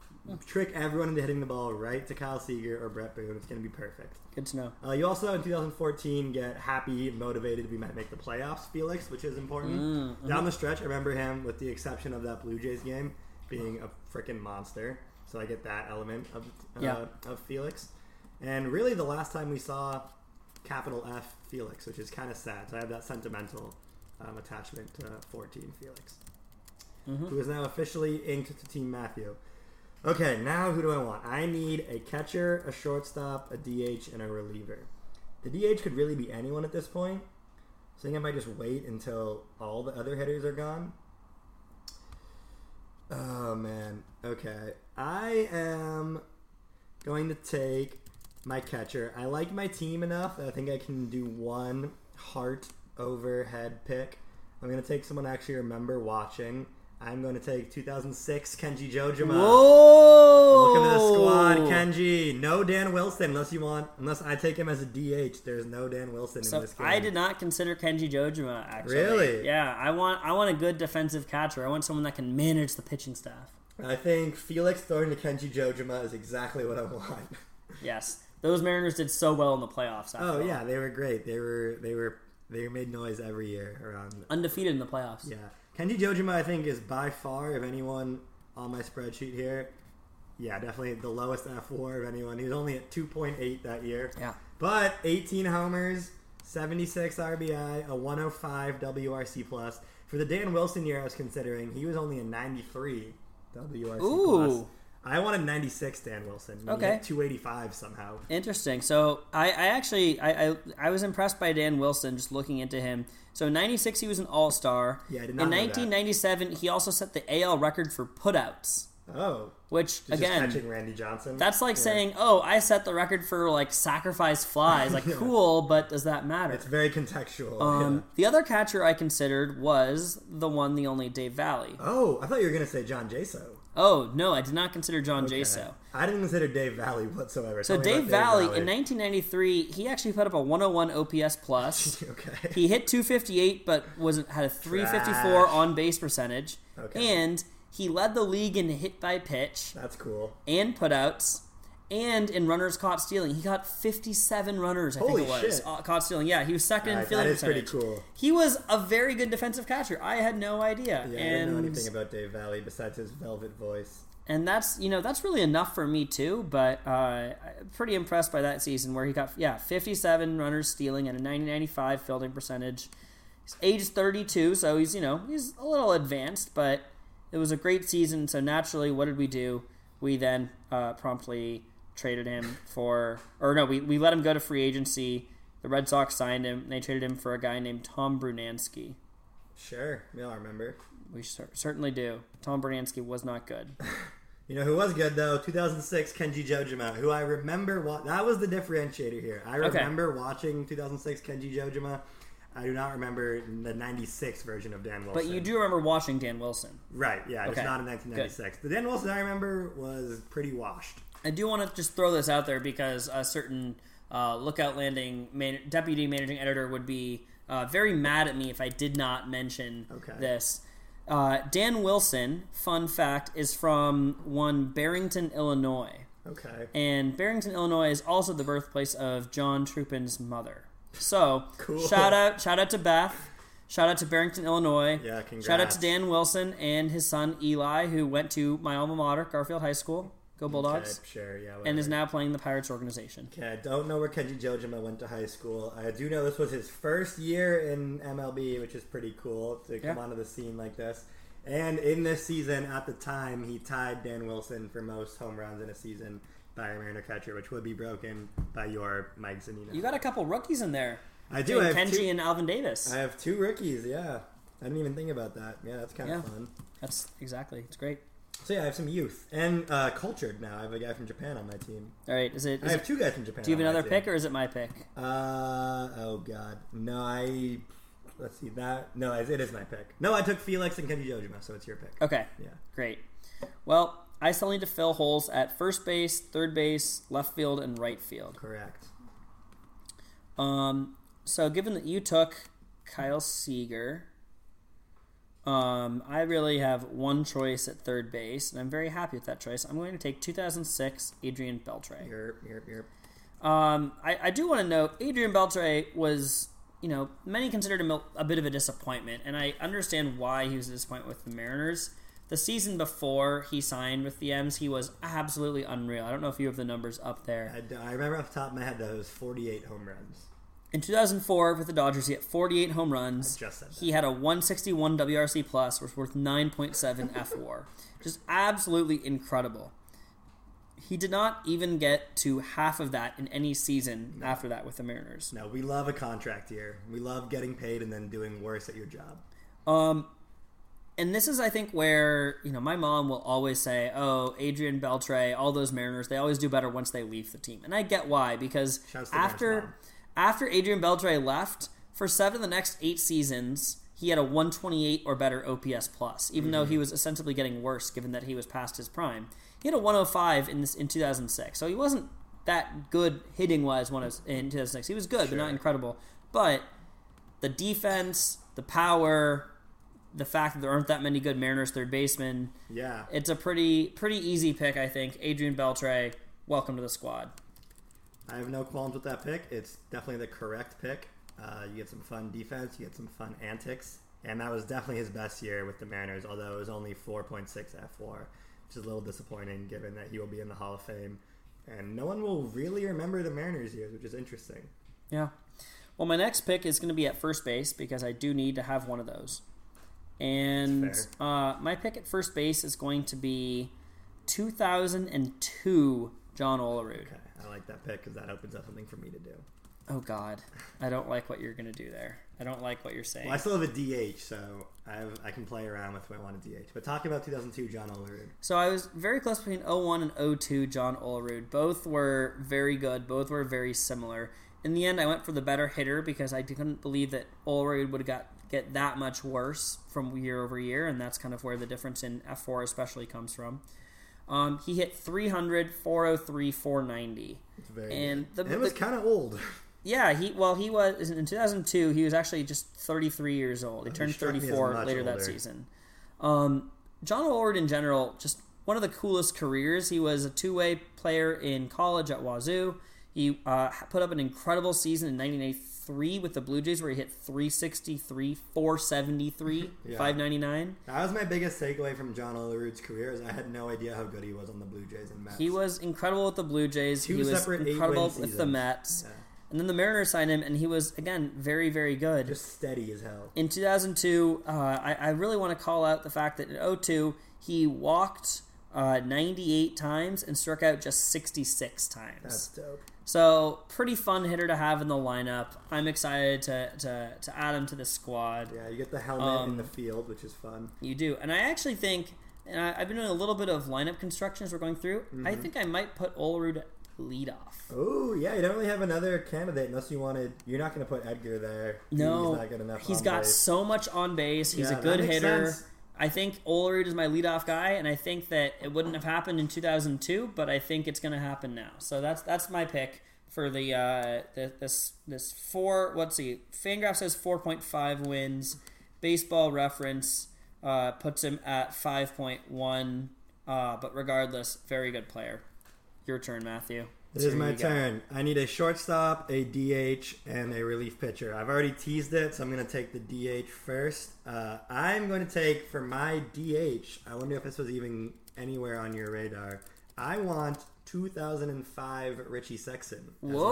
trick everyone into hitting the ball right to Kyle Seager or Brett Boone. It's gonna be perfect. Good to know. Uh, you also in two thousand fourteen get happy, motivated. We might make the playoffs, Felix, which is important. Mm-hmm. Down the stretch, I remember him, with the exception of that Blue Jays game, being a freaking monster. So I get that element of uh, Yeah. of Felix. And really, the last time we saw capital F Felix, which is kind of sad. So I have that sentimental um, attachment to fourteen Felix, Mm-hmm. who is now officially inked to Team Matthew. Okay, now who do I want? I need a catcher, a shortstop, a D H, and a reliever. The D H could really be anyone at this point. So I think I might just wait until all the other hitters are gone. Oh, man. Okay. I am going to take my catcher. I like my team enough that I think I can do one heart overhead pick. I'm going to take someone I actually remember watching. I'm going to take two thousand six Kenji Jojima. Whoa! Welcome to the squad, Kenji. No Dan Wilson, unless you want, unless I take him as a D H. There's no Dan Wilson in So this game. I did not consider Kenji Jojima actually. Really? Yeah, I want I want a good defensive catcher. I want someone that can manage the pitching staff. I think Felix throwing to Kenji Jojima is exactly what I want. Yes, those Mariners did so well in the playoffs. After Oh all. yeah, they were great. They were they were they made noise every year around. Undefeated in the playoffs. Yeah, Kenji Jojima I think is by far, of anyone on my spreadsheet here, yeah, definitely the lowest F W A R of anyone. He was only at two point eight that year. Yeah. But eighteen homers, seventy-six R B I, a one oh five W R C plus. For the Dan Wilson year I was considering, he was only a ninety-three W R C Ooh. plus. I wanted ninety-six Dan Wilson. He Okay. hit two eighty-five somehow. Interesting. So I, I actually I, I I was impressed by Dan Wilson just looking into him. So ninety-six he was an All-Star. Yeah, I did not In know that. nineteen ninety-seven he also set the A L record for putouts, Oh. which Just again catching Randy Johnson. that's like Yeah. saying, "Oh, I set the record for like sacrifice flies." Like cool, but does that matter? It's very contextual. Um, yeah. the other catcher I considered was the one, the only Dave Valley. Oh, I thought you were going to say John Jaso. Oh no, I did not consider John Okay. Jaso. I didn't consider Dave Valley whatsoever. So Tell me Dave about Valley, in nineteen ninety-three, he actually put up a one oh one O P S plus. Okay. He hit two fifty-eight, but was had a three fifty-four Trash. on base percentage, Okay. and he led the league in hit by pitch That's cool. and putouts, and in runners caught stealing. He got fifty-seven runners. I Holy think it was shit. uh, caught stealing. Yeah, he was second in Alright, fielding that is pretty percentage. cool. He was a very good defensive catcher. I had no idea, Yeah, I and didn't know anything about Dave Valley besides his velvet voice. and that's you know that's really enough for me too. But uh, pretty impressed by that season where he got yeah fifty-seven runners stealing and a ninety ninety-five fielding percentage. He's age thirty-two, so he's you know he's a little advanced, but it was a great season. So naturally, what did we do? We then uh, promptly traded him for, or no, we we let him go to free agency. The Red Sox signed him. And they traded him for a guy named Tom Brunansky. Sure, we all remember. We cer- certainly do. Tom Brunansky was not good. You know who was good though? two thousand six Kenji Jojima, who I remember. Wa- that was the differentiator here. I Okay. remember watching two thousand six Kenji Jojima. I do not remember the ninety-six version of Dan Wilson. But you do remember watching Dan Wilson. Right, yeah, it's Okay, not in nineteen ninety-six. The Dan Wilson I remember was pretty washed. I do want to just throw this out there because a certain uh, Lookout Landing man- deputy managing editor would be uh, very mad at me if I did not mention Okay. this. Uh, Dan Wilson, fun fact, is from one Barrington, Illinois. Okay. And Barrington, Illinois is also the birthplace of John Trupin's mother. So, Cool. shout out shout out to Beth. Shout out to Barrington, Illinois. Yeah, congrats. Shout out to Dan Wilson and his son Eli, who went to my alma mater, Garfield High School. Go Bulldogs. Okay, sure, yeah. And is whatever. now playing the Pirates organization. Okay, I don't know where Kenji Jojima went to high school. I do know this was his first year in M L B, which is pretty cool to come Yeah. onto the scene like this. And in this season, at the time, he tied Dan Wilson for most home runs in a season by a Mariner catcher, which would be broken by your Mike Zunino. You got a couple rookies in there. I do. I have, Kenji two, and Alvin Davis. I have two rookies, yeah. I didn't even think about that. Yeah, that's kind of Yeah. fun. That's exactly. It's great. So yeah, I have some youth. And uh, cultured now. I have a guy from Japan on my team. All right. Is it? I Is have it two guys from Japan do you have on my another team. pick or is it my pick? Uh oh god. No, I let's see that. No, it is my pick. No, I took Felix and Kenji Jojima, so it's your pick. Okay. Yeah. Great. Well, I still need to fill holes at first base, third base, left field, and right field. Correct. Um. So, given that you took Kyle Seager, um, I really have one choice at third base, and I'm very happy with that choice. I'm going to take two thousand six Adrian Beltre. Yerp, yerp, yerp. Um, I, I do want to note Adrian Beltre was, you know, many considered him a, a bit of a disappointment, and I understand why he was a disappointment with the Mariners. The season before he signed with the M's, he was absolutely unreal. I don't know if you have the numbers up there. I, I remember off the top of my head that it was forty-eight home runs. In two thousand four, with the Dodgers, he had forty-eight home runs. I just said that. He had a one sixty-one W R C plus, which was worth nine point seven F W A R. Just absolutely incredible. He did not even get to half of that in any season after that with the Mariners. No, we love a contract year. We love getting paid and then doing worse at your job. Um, and this is, I think, where, you know, my mom will always say, oh, Adrian Beltre, all those Mariners, they always do better once they leave the team. And I get why, because Shouts to Mariners after mom. after Adrian Beltre left, for seven of the next eight seasons, he had a one twenty-eight or better O P S plus, even though he was ostensibly getting worse given that he was past his prime. He had a one oh five in this in two thousand six, so he wasn't that good hitting-wise when it was in two thousand six. He was good, but not Sure. incredible. But the defense, the power, the fact that there aren't that many good Mariners third basemen, Yeah. it's a pretty pretty easy pick, I think. Adrian Beltre, welcome to the squad. I have no qualms with that pick. It's definitely the correct pick. Uh, you get some fun defense, you get some fun antics, and that was definitely his best year with the Mariners, although it was only four point six F four, which is a little disappointing given that he will be in the Hall of Fame. And no one will really remember the Mariners years, which is interesting. Yeah. Well, my next pick is going to be at first base because I do need to have one of those. And That's uh, my pick at first base is going to be two thousand two John Olerud. Okay, I like that pick because that opens up something for me to do. Oh, God. I don't like what you're going to do there. I don't like what you're saying. Well, I still have a D H, so I have, I can play around with who I want a D H. But talking about two thousand two John Olerud. So I was very close between oh one and oh two John Olerud. Both were very good. Both were very similar. In the end, I went for the better hitter because I couldn't believe that Olerud would have got get that much worse from year over year, and that's kind of where the difference in F four especially comes from. Um, he hit three hundred, four oh three, four ninety. It's very And good. the- And it was the- kind of old. Yeah, he well he was in two thousand two. He was actually just thirty-three years old. He Oh, he turned struck me as thirty-four much later that older. season. Um, John Olerud in general, just one of the coolest careers. He was a two-way player in college at Wazoo. He uh, put up an incredible season in nineteen eighty-three with the Blue Jays, where he hit three sixty-three, four seventy-three, Yeah. five ninety-nine. That was my biggest takeaway from John Olerud's career is I had no idea how good he was on the Blue Jays and Mets. He was incredible with the Blue Jays. Two he was separate incredible eight-win with the seasons. Mets. Yeah. And then the Mariners signed him, and he was, again, very, very good. Just steady as hell. In two thousand two, uh, I, I really want to call out the fact that in oh two, he walked uh, ninety-eight times and struck out just sixty-six times. That's dope. So, pretty fun hitter to have in the lineup. I'm excited to, to, to add him to the squad. Yeah, you get the helmet Um, in the field, which is fun. You do. And I actually think, and I, I've been doing a little bit of lineup construction as we're going through, I Mm-hmm. think I might put Olerud lead off. Oh, yeah, you don't really have another candidate unless you wanted... You're not going to put Edgar there. No, He's not good enough he's on got base. so much on base. He's Yeah, a good that makes hitter. sense. I think Olerud is my leadoff guy, and I think that it wouldn't have happened in two thousand two, but I think it's going to happen now. So that's that's my pick for the, uh, the this this four. Let's see, Fangraph says four point five wins. Baseball Reference uh, puts him at five point one. Uh, but regardless, very good player. Your turn, Matthew. It is Who my you got? turn. I need a shortstop, a D H, and a relief pitcher. I've already teased it, so I'm going to take the D H first. Uh, I'm going to take, for my D H, I wonder if this was even anywhere on your radar. I want two thousand five Richie Sexson as my D H.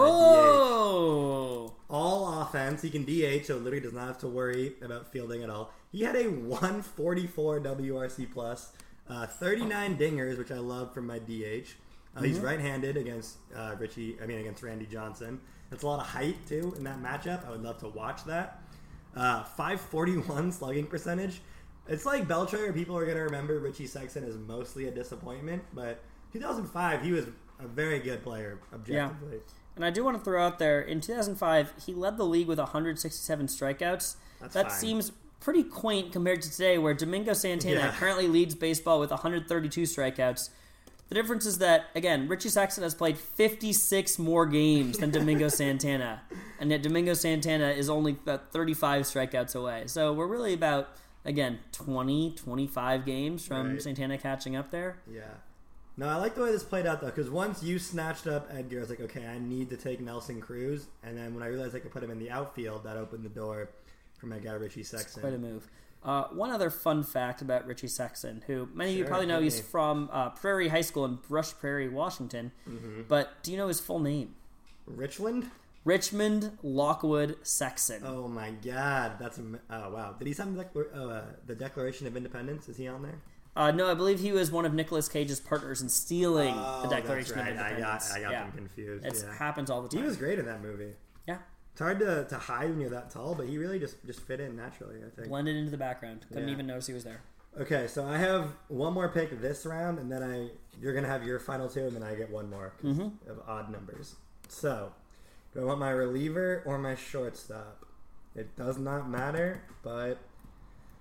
Whoa! All offense. He can D H, so literally does not have to worry about fielding at all. He had a one forty-four W R C plus, uh, thirty-nine dingers, which I love from my D H. Uh, he's right-handed against uh, Richie. I mean, against Randy Johnson. That's a lot of height too in that matchup. I would love to watch that. Uh, five forty-one slugging percentage. It's like Beltre, where people are going to remember Richie Sexson as mostly a disappointment, but two thousand five, he was a very good player objectively. And I do want to throw out there, in two thousand five, he led the league with one hundred sixty-seven strikeouts. That's that fine. seems pretty quaint compared to today, where Domingo Santana Yeah. currently leads baseball with one hundred thirty-two strikeouts. The difference is that, again, Richie Sexson has played fifty-six more games than Domingo Santana. And yet Domingo Santana is only about thirty-five strikeouts away. So we're really about, again, twenty, twenty-five games from Right. Santana catching up there. Yeah. No, I like the way this played out, though, because once you snatched up Edgar, I was like, okay, I need to take Nelson Cruz. And then when I realized I could put him in the outfield, that opened the door for my guy, Richie Sexson. Quite a move. Uh, one other fun fact about Richie Sexson, who many of you Sure, probably know, hit he's me. from uh, Prairie High School in Brush Prairie, Washington. Mm-hmm. But do you know his full name? Richland? Richmond Lockwood Sexson. Oh, my God. That's am- oh, wow. Did he sign the, declar- oh, uh, the Declaration of Independence? Is he on there? Uh, no, I believe he was one of Nicolas Cage's partners in stealing Oh, the Declaration that's of right. I got, Independence. I got yeah. them confused. It yeah. happens all the He time. was great in that movie. Yeah, It's hard to, to hide when you're that tall, but he really just, just fit in naturally, I think. blended into the background. Couldn't Yeah. even notice he was there. Okay, so I have one more pick this round, and then I you're gonna have your final two, and then I get one more 'cause Mm-hmm. of odd numbers. So, do I want my reliever or my shortstop? It does not matter, but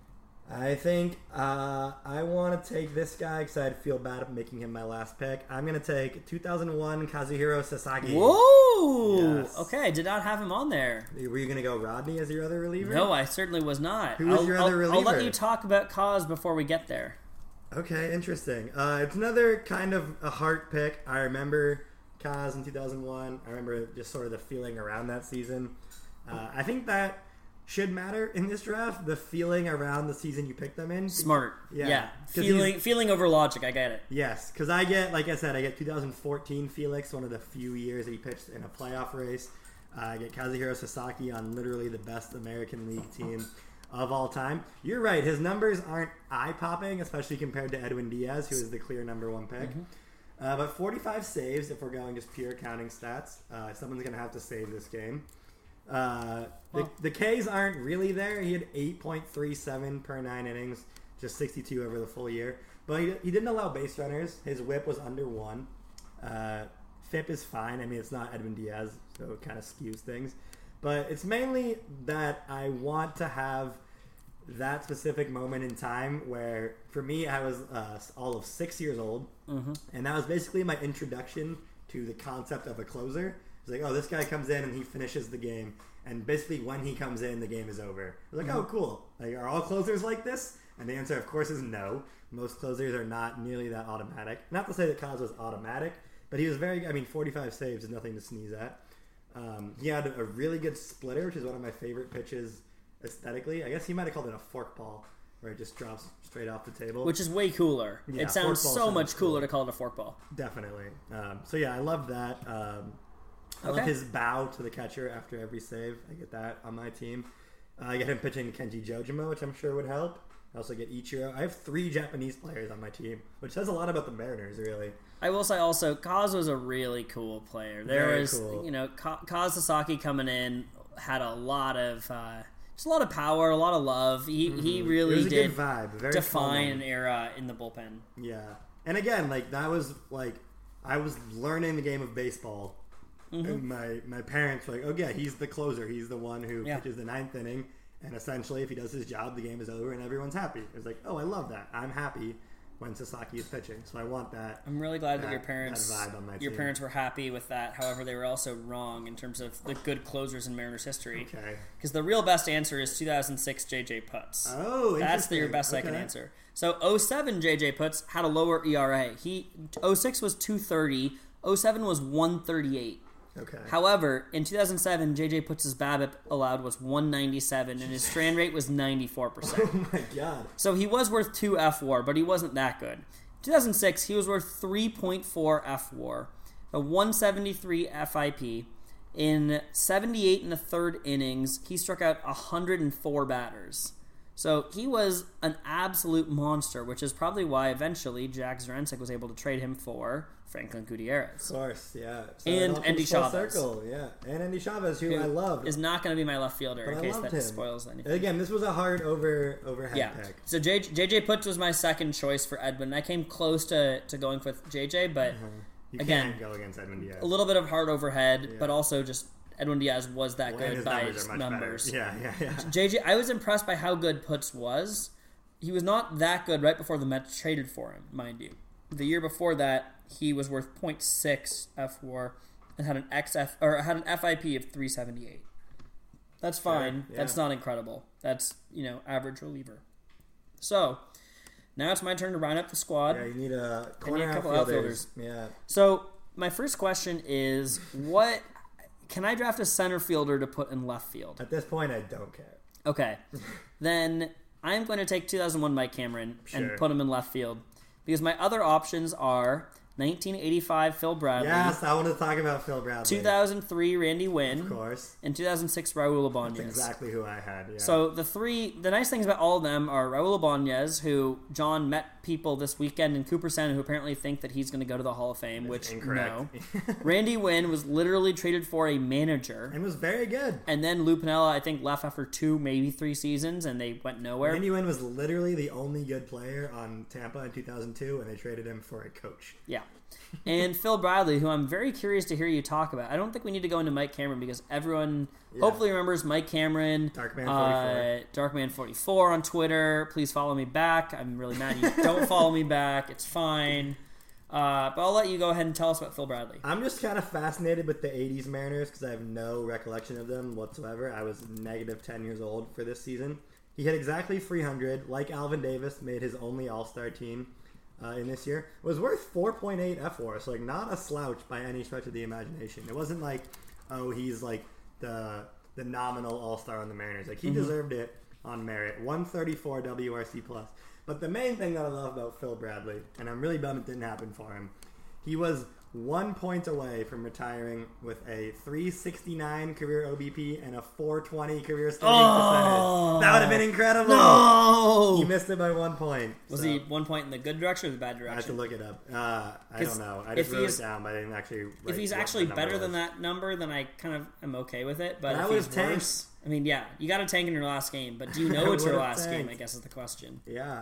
I think uh, I want to take this guy because I'd feel bad of making him my last pick. I'm going to take two thousand one Kazuhiro Sasaki. Whoa! Yes. Okay, I did not have him on there. Were you going to go Rodney as your other reliever? No, I certainly was not. Who was I'll, your I'll, other I'll let reliever? you talk about Kaz before we get there. Okay, interesting. Uh, it's another kind of a heart pick. I remember Kaz in two thousand one. I remember just sort of the feeling around that season. Uh, I think that should matter in this draft, the feeling around the season you pick them in. Smart. Yeah. Yeah. 'Cause Feeling he's- feeling over logic. I get it. Yes, because I get, like I said, I get two thousand fourteen Felix, one of the few years that he pitched in a playoff race. Uh, I get Kazuhiro Sasaki on literally the best American League team of all time. You're right, his numbers aren't eye-popping, especially compared to Edwin Diaz, who is the clear number one pick. Mm-hmm. Uh, but forty-five saves, if we're going just pure counting stats. Uh, someone's going to have to save this game. Uh, Well- the, the Ks aren't really there. He had eight point three seven per nine innings, just sixty-two over the full year. But he, he didn't allow base runners. His whip was under one. Uh, F I P is fine. I mean, it's not Edwin Diaz, so it kind of skews things. But it's mainly that I want to have that specific moment in time where, for me, I was uh, all of six years old. Mm-hmm. And that was basically my introduction to the concept of a closer. It's like, oh, this guy comes in and he finishes the game. And basically, when he comes in, the game is over. It's like, Mm-hmm. oh, cool. Like, are all closers like this? And the answer, of course, is no. Most closers are not nearly that automatic. Not to say that Kaz was automatic, but he was very, I mean, forty-five saves is nothing to sneeze at. Um, he had a really good splitter, which is one of my favorite pitches aesthetically. I guess he might have called it a forkball, where it just drops straight off the table. Which is way cooler. Yeah, it sounds forkball so sounds much cooler cool. to call it a forkball. Definitely. Um, so yeah, I love that. Um, I love Okay. his bow to the catcher after every save. I get that on my team. Uh, I get him pitching Kenji Jojima, which I'm sure would help. I also get Ichiro. I have three Japanese players on my team, which says a lot about the Mariners, really. I will say also, Kaz was a really cool player. There Very was, cool. you know, Ka- Kaz Sasaki coming in had a lot of, uh, just a lot of power, a lot of love. He he Mm-hmm. It really was a did good vibe. Very define calming. an era in the bullpen. Yeah. And again, like, that was, like, I was learning the game of baseball. Mm-hmm. And my, my parents were like, oh, yeah, he's the closer. He's the one who Yeah. pitches the ninth inning. And essentially, if he does his job, the game is over and everyone's happy. It's like, oh, I love that. I'm happy when Sasaki is pitching. So I want that. I'm really glad that, That- your parents that vibe on my your team. parents were happy with that. However, they were also wrong in terms of the good closers in Mariners history. Okay. Because the real best answer is two thousand six J J Putz. Oh, That's the, your interesting. best second Okay. answer. So oh seven J J Putz had a lower E R A. He oh six was two thirty. oh seven was one thirty-eight. Okay. However, in two thousand seven, J J Putz's BABIP allowed was one ninety-seven, and his strand rate was ninety-four percent. Oh, my God. So he was worth two F W A R, but he wasn't that good. two thousand six, he was worth three point four F W A R, a one seventy-three F I P. In seventy-eight and a third innings, he struck out one hundred four batters. So he was an absolute monster, which is probably why eventually Jack Zdrensik was able to trade him for Franklin Gutierrez. Of course, yeah. So And it all comes Andy full Chavez. Circle, yeah. And Andy Chavez, who, Who I loved. Is not going to be my left fielder But in I case loved that him. spoils anything. Again, this was a hard over overhead Yeah. pick. So J J Putz was my second choice for Edwin. I came close to, to going with J J, but You Again, can't go against Edwin Diaz. a little bit of hard overhead, Yeah. but also just Edwin Diaz was that Well, and good his by numbers his are much numbers. better. Yeah, yeah, yeah. J J, I was impressed by how good Putz was. He was not that good right before the Mets traded for him, mind you. The year before that, he was worth zero point six F W A R and had an X F or had an F I P of three seventy-eight. That's fine. yeah. That's not incredible. That's, you know, average reliever. So, now it's my turn to round up the squad. Yeah, you need a need a corner couple outfielders. Yeah. So, my first question is, what can I draft a center fielder to put in left field? At this point, I don't care. Okay. Then I'm going to take two thousand one Mike Cameron Sure. and put him in left field because my other options are nineteen eighty-five Phil Bradley, Yes, I want to talk about Phil Bradley. two thousand three Randy Of Wynn, course. and two thousand six Raul That's Ibanez. exactly who I had. Yeah. So the three, the nice things about all of them are Raul Ibanez, who John met people this weekend in Cooperstown who apparently think that he's going to go to the Hall of Fame, which incorrect. no. Randy Wynn was literally traded for a manager. and was very good. And then Lou Piniella, I think, left after two, maybe three seasons, and they went nowhere. Randy Wynn was literally the only good player on Tampa in two thousand two, and they traded him for a coach. Yeah. And Phil Bradley, who I'm very curious to hear you talk about. I don't think we need to go into Mike Cameron because everyone Yeah. hopefully remembers Mike Cameron. Darkman uh, Darkman forty-four on Twitter. Please follow me back. I'm really mad you don't follow me back. It's fine. Uh, but I'll let you go ahead and tell us about Phil Bradley. I'm just kind of fascinated with the eighties Mariners because I have no recollection of them whatsoever. I was negative ten years old for this season. He hit exactly three hundred, like Alvin Davis, made his only All-Star team uh, in this year. Was worth four point eight F W A R, so like not a slouch by any stretch of the imagination. It wasn't like, oh, he's like the the nominal All-Star on the Mariners. Like he Mm-hmm. deserved it on merit. one thirty-four W R C plus. But the main thing that I love about Phil Bradley, and I'm really bummed it didn't happen for him, he was one point away from retiring with a three sixty-nine career O B P and a four twenty career slugging Oh, percentage. That would have been incredible. No! He missed it by one point. Was so he one point in the good direction or the bad I have to direction? look it up. Uh, I 'Cause don't know. I if just wrote he's- it down, but I didn't actually. If write he's what actually the number better than was. that number, then I kind of am okay with it. But But I if would've he's tanked. worse, I mean, yeah, you got to tank in your last game. But do you know I it's your would've last game? tanked. I guess is the question. Yeah.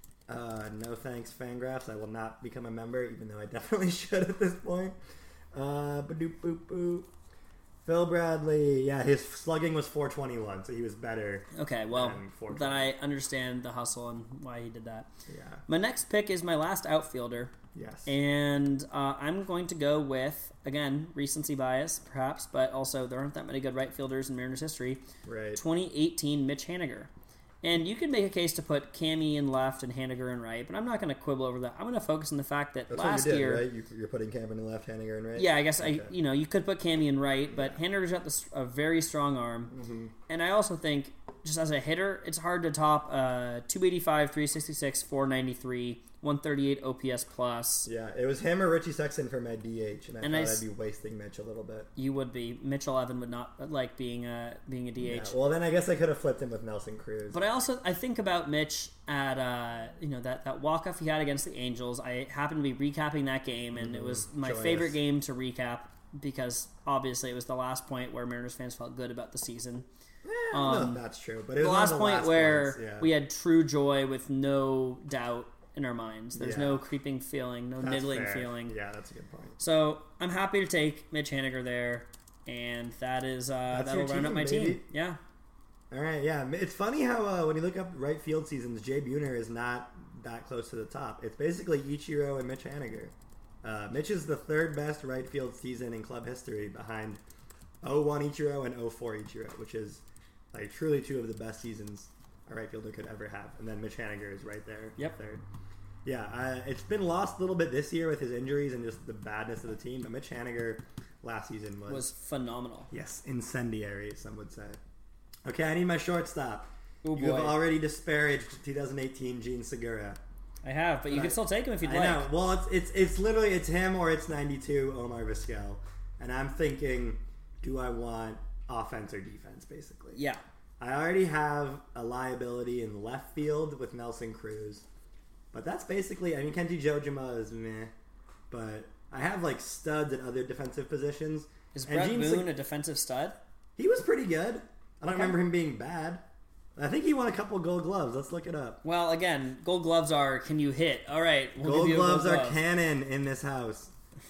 Uh, no thanks, Fangraphs. I will not become a member, even though I definitely should at this point. Uh, ba-doop boop boop. Phil Bradley, yeah, his slugging was four twenty-one, so he was better. Okay, well, And four then I understand the hustle and why he did that. Yeah. My next pick is my last outfielder, Yes. and uh, I'm going to go with, again, recency bias, perhaps, but also there aren't that many good right fielders in Mariners history. Right. twenty eighteen Mitch Haniger. And you could make a case to put Cammy in left and Haniger in right, but I'm not going to quibble over that. I'm going to focus on the fact that That's last what you did, year, right? You, you're putting Cameron in left, Hanniger in right? yeah, I guess I, Okay. you know, you could put Cammy in right, but Haniger's got this, a very strong arm, Mm-hmm. and I also think just as a hitter, it's hard to top uh, two eighty-five, three sixty-six, four ninety-three, one thirty-eight O P S plus. Yeah, it was him or Richie Sexton for my D H, and I And I thought s- I'd be wasting Mitch a little bit. You would be Mitchell Evan would not like being a being a D H. Yeah, well, then I guess I could have flipped him with Nelson Cruz. But I also I think about Mitch at uh, you know that, that walk off he had against the Angels. I happened to be recapping that game, and it was my Joyous. favorite game to recap because obviously it was the last point where Mariners fans felt good about the season. Eh, um, no, that's true. But it was The one of last the point last where points, yeah. we had true joy with no doubt in our minds. There's Yeah. no creeping feeling, no That's niddling fair. feeling. Yeah, that's a good point. So I'm happy to take Mitch Haniger there, and that is uh, That's that'll your round up team, my baby. team. Yeah. All right, yeah. It's funny how uh, when you look up right field seasons, Jay Buhner is not that close to the top. It's basically Ichiro and Mitch Haniger. Uh, Mitch is the third best right field season in club history behind oh one Ichiro and oh four Ichiro, which is like truly two of the best seasons a right fielder could ever have. And then Mitch Haniger is right there, Yep. third. Yeah, uh, it's been lost a little bit this year with his injuries and just the badness of the team. But Mitch Haniger last season was, Was phenomenal. yes, incendiary, some would say. Okay, I need my shortstop. Oh, You have boy. already disparaged twenty eighteen Gene Segura. I have, but you Right. can still take him if you'd I like. know. Well, it's, it's it's literally it's him or it's ninety-two Omar Vizquel, and I'm thinking, do I want offense or defense? Basically, Yeah. I already have a liability in left field with Nelson Cruz, but that's basically. I mean, Kenti Jojima is meh, but I have like studs at other defensive positions. Is And Brett Gene Boone Seg- a defensive stud? He was pretty good. I don't Okay. remember him being bad. I think he won a couple Gold Gloves. Let's look it up. Well, again, gold gloves are can you hit? All right, we'll Gold give you a Gloves gold are glove. canon in this house.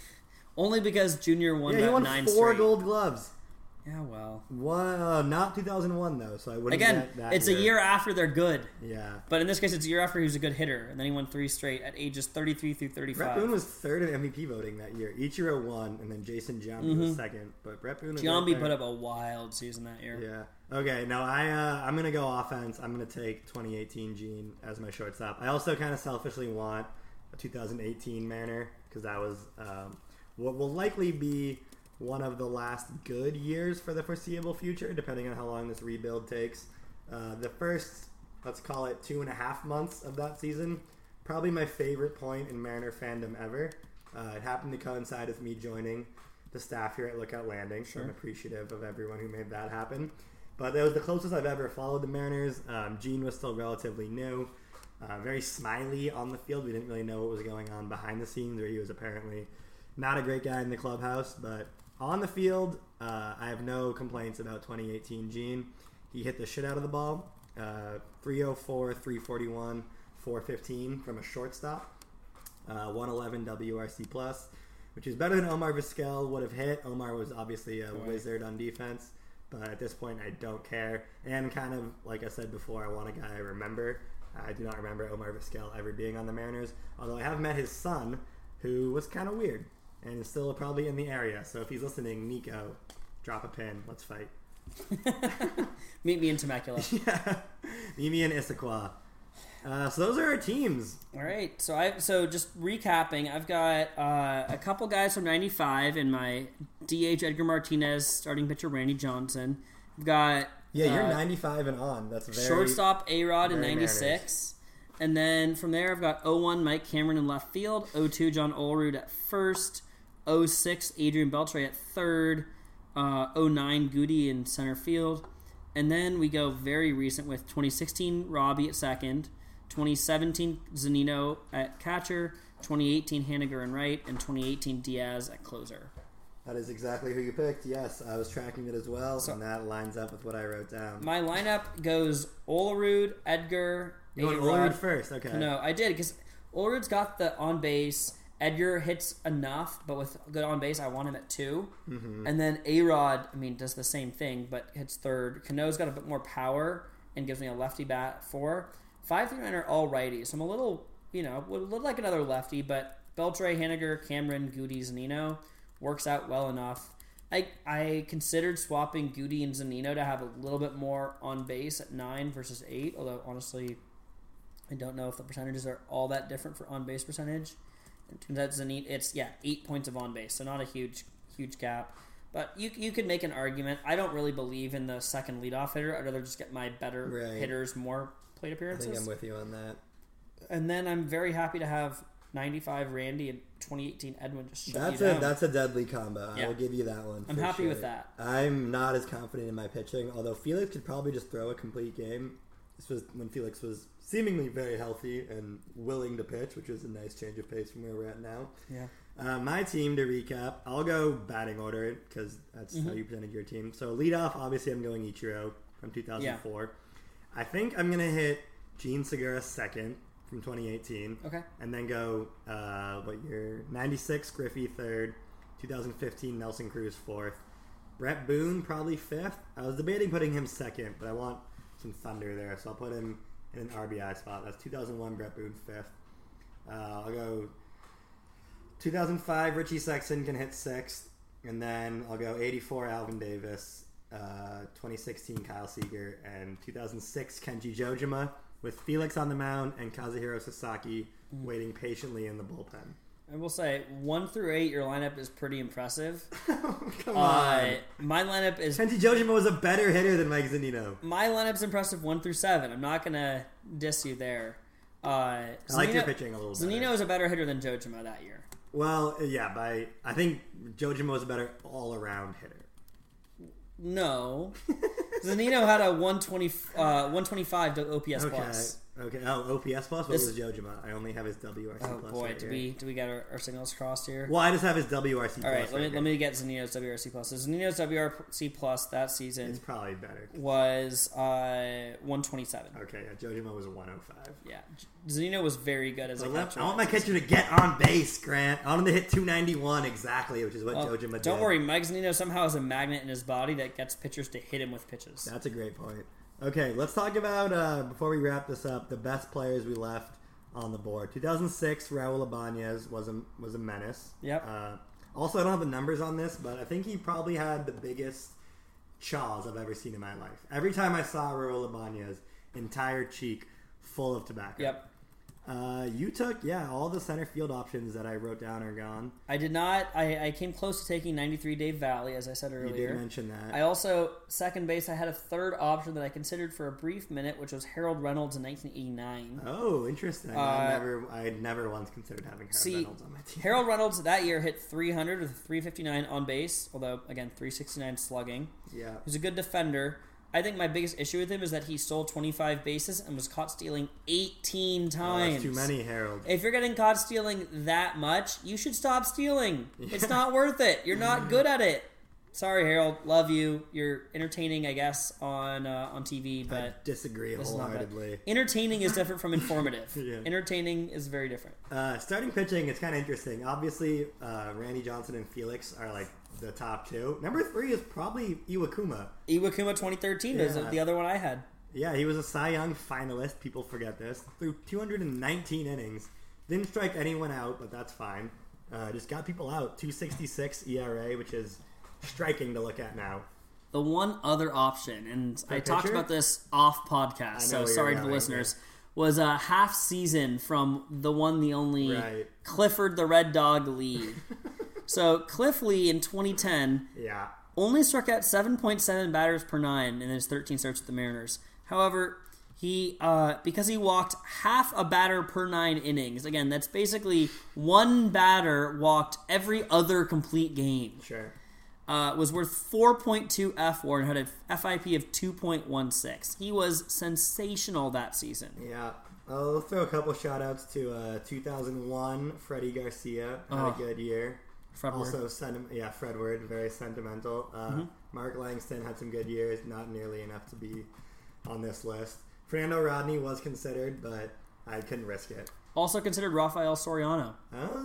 Only because Junior won Yeah, he about won nine four straight. Gold Gloves. Yeah, well. One, uh, not two thousand one though, so I wouldn't. Again, get that it's a year after they're good. Yeah. But in this case, it's a year after he was a good hitter, and then he won three straight at ages thirty-three through Brett thirty-five. Boone was third in M V P voting that year. Ichiro won, and then Jason Giambi was second. But Brett Boone was right Giambi there. put up a wild season that year. Yeah. Okay. Now I uh, I'm gonna go offense. I'm gonna take twenty eighteen Gene as my shortstop. I also kind of selfishly want a two thousand eighteen Mariner because that was um, what will likely be one of the last good years for the foreseeable future, depending on how long this rebuild takes. Uh, the first, let's call it two and a half months of that season, probably my favorite point in Mariner fandom ever. Uh, it happened to coincide with me joining the staff here at Lookout Landing, so I'm appreciative of everyone who made that happen. But that was the closest I've ever followed the Mariners. Um, Gene was still relatively new, uh, very smiley on the field. We didn't really know what was going on behind the scenes, where he was apparently not a great guy in the clubhouse, but on the field, uh, I have no complaints about twenty eighteen Gene. He hit the shit out of the ball. Uh, three oh four, three forty-one, four fifteen from a shortstop. uh, one eleven W R C plus, which is better than Omar Vizquel would have hit. Omar was obviously a wizard on defense, but at this point I don't care. And kind of like I said before, I want a guy I remember. I do not remember Omar Vizquel ever being on the Mariners, although I have met his son, who was kind of weird and is still probably in the area. So if he's listening, Nico, drop a pin. Let's fight. Meet me in Temecula. Yeah, meet me in Issaquah. Uh, so those are our teams. All right, so I so just recapping, I've got uh, a couple guys from ninety-five in my D H Edgar Martinez, starting pitcher Randy Johnson. I've got Yeah, you're uh, ninety-five and on. That's very shortstop A-Rod in very ninety-six. And then from there, I've got oh one Mike Cameron in left field, oh two John Olerud at first, oh six Adrian Beltre at third, uh, oh nine Goody in center field. And then we go very recent with twenty sixteen Robbie at second, twenty seventeen Zanino at catcher, twenty eighteen Haniger in right, and twenty eighteen Diaz at closer. That is exactly who you picked. Yes, I was tracking it as well, So- and that lines up with what I wrote down. My lineup goes Olerud, Edgar, You went A-Rod. Olerud first, okay. No, I did because Olerud's got the on base. Edgar hits enough, but with good on base, I want him at two. Mm-hmm. And then A-Rod, I mean, does the same thing, but hits third. Cano's got a bit more power and gives me a lefty bat at four. Five through nine are all righties. So I'm a little, you know, would look like another lefty, but Beltre, Haniger, Cameron, Goody, Zanino works out well enough. I I considered swapping Goody and Zanino to have a little bit more on base at nine versus eight, although honestly, I don't know if the percentages are all that different for on base percentage. It turns out Zanino, it's yeah eight points of on base, so not a huge huge gap. But you you could make an argument. I don't really believe in the second leadoff hitter. I'd rather just get my better Right. hitters more plate I appearances. think I'm with you on that. And then I'm very happy to have ninety-five Randy and twenty eighteen Edwin just shut That's you a down. that's a deadly combo. I Yeah. will give you that one. I'm for happy sure. with that. I'm not as confident in my pitching, although Felix could probably just throw a complete game. This was when Felix was seemingly very healthy and willing to pitch, which was a nice change of pace from where we're at now. Yeah. Uh, my team, to recap, I'll go batting order because that's Mm-hmm. how you presented your team. So leadoff, obviously, I'm going Ichiro from two thousand four. I think I'm gonna hit Gene Segura second from twenty eighteen. Okay. And then go uh, what year? ninety-six Griffey third, two thousand fifteen Nelson Cruz fourth, Brett Boone probably fifth. I was debating putting him second, but I want some thunder there, so I'll put him in an R B I spot. That's two thousand one Brett Boone fifth. Uh, I'll go two thousand five Richie Sexton can hit sixth, and then I'll go eighty-four Alvin Davis, uh, twenty sixteen Kyle Seager, and two thousand six Kenji Jojima with Felix on the mound and Kazuhiro Sasaki waiting patiently in the bullpen. I will say one through eight, your lineup is pretty impressive. Come Uh, on. my lineup is Kenji Jojima was a better hitter than Mike Zunino. my lineup's impressive one through seven. I'm not gonna diss you there. Uh, I like Zanino- your pitching a little better. Zanino is a better hitter than Jojima that year. Well, yeah, by I think Jojima was a better all-around hitter. No, Zanino had a one twenty, uh, one twenty-five to O P S Okay. plus. Okay. Oh, O P S plus? What This- was Jojima? I only have his W R C Oh plus. boy, right do here. we do we get our, our signals crossed here? Well, I just have his W R C All plus. right, let me right let me get Zanino's W R C plus. So Zanino's W R C plus that season It's probably better. was uh, one twenty-seven. Okay, yeah, Jojima was a one oh five. Yeah, Zanino was very good as a But let- catcher. I want my catcher to get on base, Grant. I want him to hit two ninety-one exactly, which is what Well, Jojima did. don't worry, Mike Zanino somehow has a magnet in his body that gets pitchers to hit him with pitches. That's a great point. Okay, let's talk about, uh, before we wrap this up, the best players we left on the board. two thousand six, Raul Ibanez was a, was a menace. Yep. Uh, also, I don't have the numbers on this, but I think he probably had the biggest chaws I've ever seen in my life. Every time I saw Raul Ibanez, entire cheek full of tobacco. Yep. Uh, you took, yeah, all the center field options that I wrote down are gone. I did not. I, I came close to taking ninety-three Dave Valley, as I said You earlier. did mention that. I also, second base, I had a third option that I considered for a brief minute, which was Harold Reynolds in nineteen eighty-nine. Oh, interesting. Uh, I never, I had never once considered having Harold See, Reynolds on my team. Harold Reynolds that year hit three hundred with three fifty-nine on base, although, again, three sixty-nine slugging. Yeah. He's a good defender. I think my biggest issue with him is that he stole twenty-five bases and was caught stealing eighteen Oh, times. that's too many, Harold. If you're getting caught stealing that much, you should stop stealing. It's not worth it. You're not good at it. sorry, Harold, love you. You're entertaining, I guess, on uh, on T V, I but disagree this is not bad. wholeheartedly. Entertaining is different from informative. Yeah. Entertaining is very different. Uh, starting pitching, it's kind of interesting. Obviously, uh, Randy Johnson and Felix are like the top two. Number three is probably Iwakuma. Iwakuma twenty thirteen is Yeah. the other one I had. Yeah, he was a Cy Young finalist. People forget this. Through two hundred nineteen innings. Didn't strike anyone out, but that's fine. Uh, just got people out. two sixty-six E R A, which is striking to look at now. The one other option, and For I a talked pitcher? about this off podcast, know so where you're sorry to the going, listeners, was a half season from the one, the only Right. Clifford the Red Dog Lee. So Cliff Lee in twenty ten Yeah. only struck out seven point seven batters per nine in his thirteen starts with the Mariners. However, he uh, because he walked half a batter per nine innings. Again, that's basically one batter walked every other complete game. Sure. Uh, was worth four point two F W A R and had a F I P of two point one six. He was sensational that season. Yeah. I'll throw a couple shout outs to uh, two thousand one, Freddie Garcia. Had Oh. a good year. Fred Ward. Also, senti- yeah, Fredward, very sentimental. Uh, Mm-hmm. Mark Langston had some good years, not nearly enough to be on this list. Fernando Rodney was considered, but I couldn't risk it. Also considered Rafael Soriano.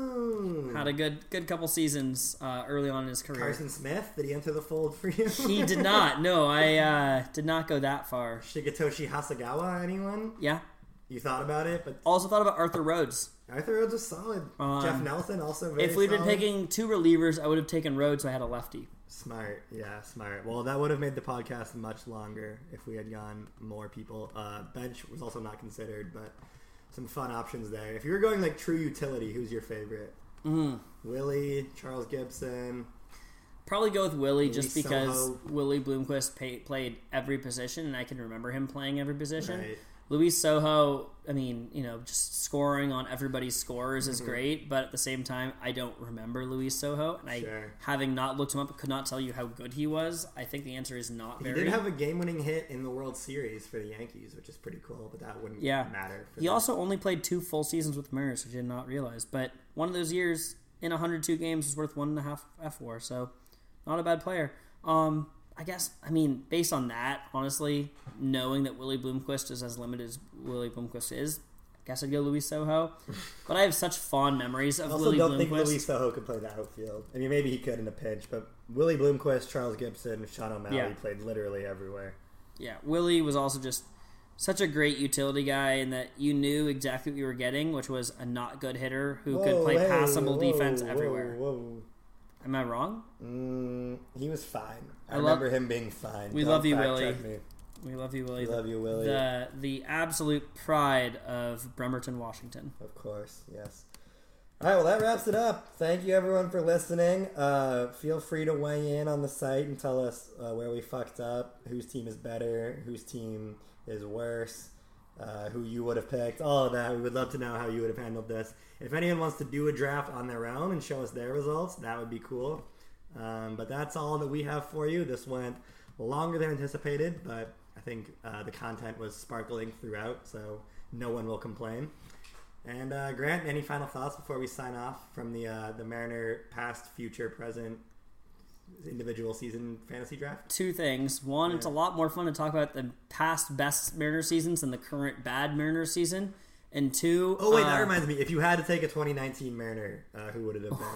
Oh. Had a good good couple seasons uh, early on in his career. Carson Smith, did he enter the fold for you? He did not. No, I uh, did not go that far. Shigetoshi Hasagawa, anyone? Yeah. You thought about it, but Also thought about Arthur Rhodes. Arthur Rhodes was solid. Um, Jeff Nelson also very If we'd been solid. picking two relievers, I would have taken Rhodes, so I had a lefty. Smart, yeah, smart. Well, that would have made the podcast much longer if we had gone more people. Uh, bench was also not considered, but some fun options there. If you were going like true utility, who's your favorite? Mm. Willie, Charles Gibson. Probably go with Willie Luis just because Soho. Willie Bloomquist pay, played every position, and I can remember him playing every position. Right. Luis Soho, I mean, you know, just scoring on everybody's scores is Mm-hmm. great, but at the same time, I don't remember Luis Soho, and I, Sure. having not looked him up, could not tell you how good he was. I think the answer is not He very. did have a game-winning hit in the World Series for the Yankees, which is pretty cool, but that wouldn't Yeah. matter. For He them. also only played two full seasons with the Mariners, which I did not realize. But one of those years in one hundred two games was worth one and a half F W A R, so not a bad player. Um, I guess, I mean, based on that, honestly, knowing that Willie Bloomquist is as limited as Willie Bloomquist is, I guess I'd go Luis Soho. But I have such fond memories of I also Willie don't think Bloomquist. Luis Soho could play the outfield. I mean, maybe he could in a pinch, but Willie Bloomquist, Charles Gibson, Sean O'Malley Yeah. played literally everywhere. Yeah, Willie was also just such a great utility guy in that you knew exactly what you were getting, which was a not good hitter who could Whoa, play hey, passable whoa, defense whoa, everywhere. Whoa. Am I wrong? Mm, he was fine. I, I love- remember him being fine. We Don't love you, fact Willie. check me. We love you, Willie. We love you, Willie. The the absolute pride of Bremerton, Washington. Of course, yes. All right, well, that wraps it up. Thank you, everyone, for listening. Uh, feel free to weigh in on the site and tell us uh, where we fucked up, whose team is better, whose team is worse, uh, who you would have picked, all of that. We would love to know how you would have handled this. If anyone wants to do a draft on their own and show us their results, that would be cool. Um, but that's all that we have for you. This went longer than anticipated, but I think uh, the content was sparkling throughout, so no one will complain. And uh, Grant, any final thoughts before we sign off from the uh, the Mariner past, future, present individual season fantasy draft? Two things. One, it's a lot more fun to talk about the past best Mariner seasons than the current bad Mariner season. And two, Oh wait, uh, that reminds me. If you had to take a twenty nineteen Mariner, uh, who would it have been?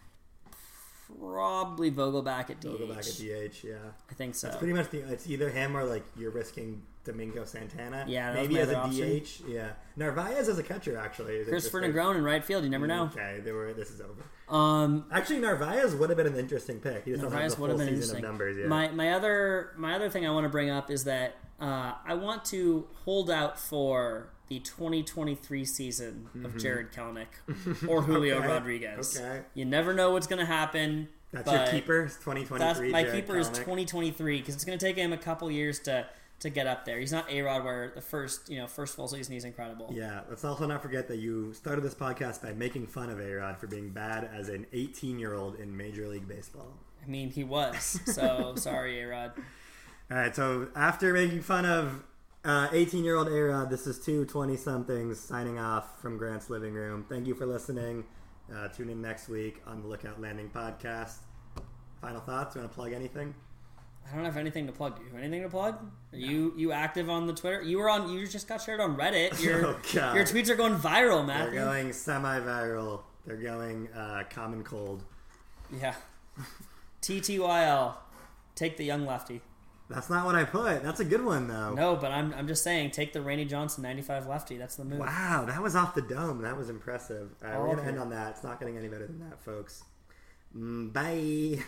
probably Vogelback at D H. Go back at D H, yeah. I think so. It's pretty much the. It's either him or like you're risking Domingo Santana. Yeah, that was maybe my as other a option. D H. Yeah, Narvaez as a catcher actually. Is Christopher interesting. Negron in right field. You never know. Okay, they were. This is over. Um, Actually, Narvaez would have been an interesting pick. He just Narvaez doesn't would have have the been full season interesting. of numbers yet. My my other my other thing I want to bring up is that uh, I want to hold out for the twenty twenty-three season of Jared Kelenic or Julio Mm-hmm. Okay, Rodriguez. okay. You never know what's going to happen. That's but your keeper, twenty twenty-three. That's my Jared keeper is Kelenic. twenty twenty-three because it's going to take him a couple years to to get up there. He's not A-Rod where the first you know first full season he's incredible. Yeah, let's also not forget that you started this podcast by making fun of A-Rod for being bad as an eighteen-year-old in Major League Baseball. I mean he was. So sorry, A-Rod. All right, so after making fun of uh, eighteen-year-old A-Rod, this is two twenty-somethings signing off from Grant's living room. Thank you for listening. Uh, tune in next week on the Lookout Landing podcast. Final thoughts? You want to plug anything? I don't have anything to plug. Do you have anything to plug? Are you you active on the Twitter? You were on. You just got shared on Reddit. Your Oh, God. your tweets are going viral, Matthew. They're going semi-viral. They're going uh, common cold. Yeah. T T Y L. Take the young lefty. That's not what I put. That's a good one, though. No, but I'm I'm just saying, take the Rainey Johnson ninety-five lefty. That's the move. Wow, that was off the dome. That was impressive. All right, Oh, we're going to okay. end on that. It's not getting any better than that, folks. Mm, bye.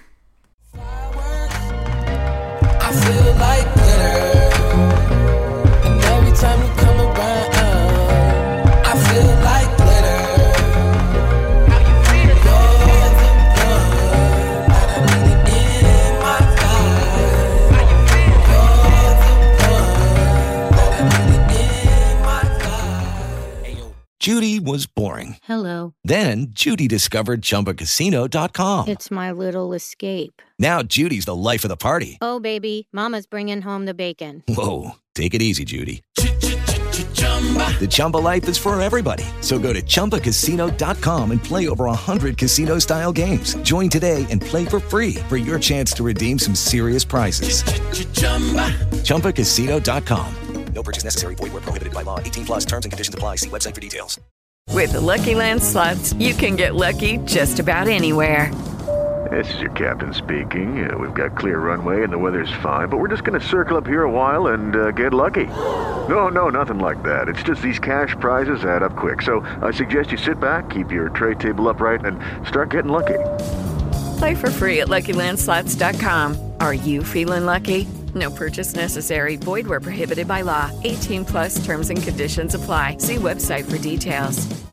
I feel like glitter, and every time you come around, I feel like glitter. How you feel? You're the one that I need in my life. How you feel? You're the one that I need in my life. Judy was boring. Hello. Then Judy discovered Chumba Casino dot com. It's my little escape. Now Judy's the life of the party. Oh, baby, mama's bringing home the bacon. Whoa, take it easy, Judy. The Chumba life is for everybody. So go to Chumba Casino dot com and play over one hundred casino-style games. Join today and play for free for your chance to redeem some serious prizes. Chumba Casino dot com. No purchase necessary. Void where prohibited by law. eighteen plus terms and conditions apply. See website for details. With the Lucky Land Slots, you can get lucky just about anywhere. This is your captain speaking. Uh, we've got clear runway and the weather's fine, but we're just going to circle up here a while and uh, get lucky. No, no, nothing like that. It's just these cash prizes add up quick. So I suggest you sit back, keep your tray table upright, and start getting lucky. Play for free at Lucky Land Slots dot com. Are you feeling lucky? No purchase necessary. Void where prohibited by law. eighteen plus terms and conditions apply. See website for details.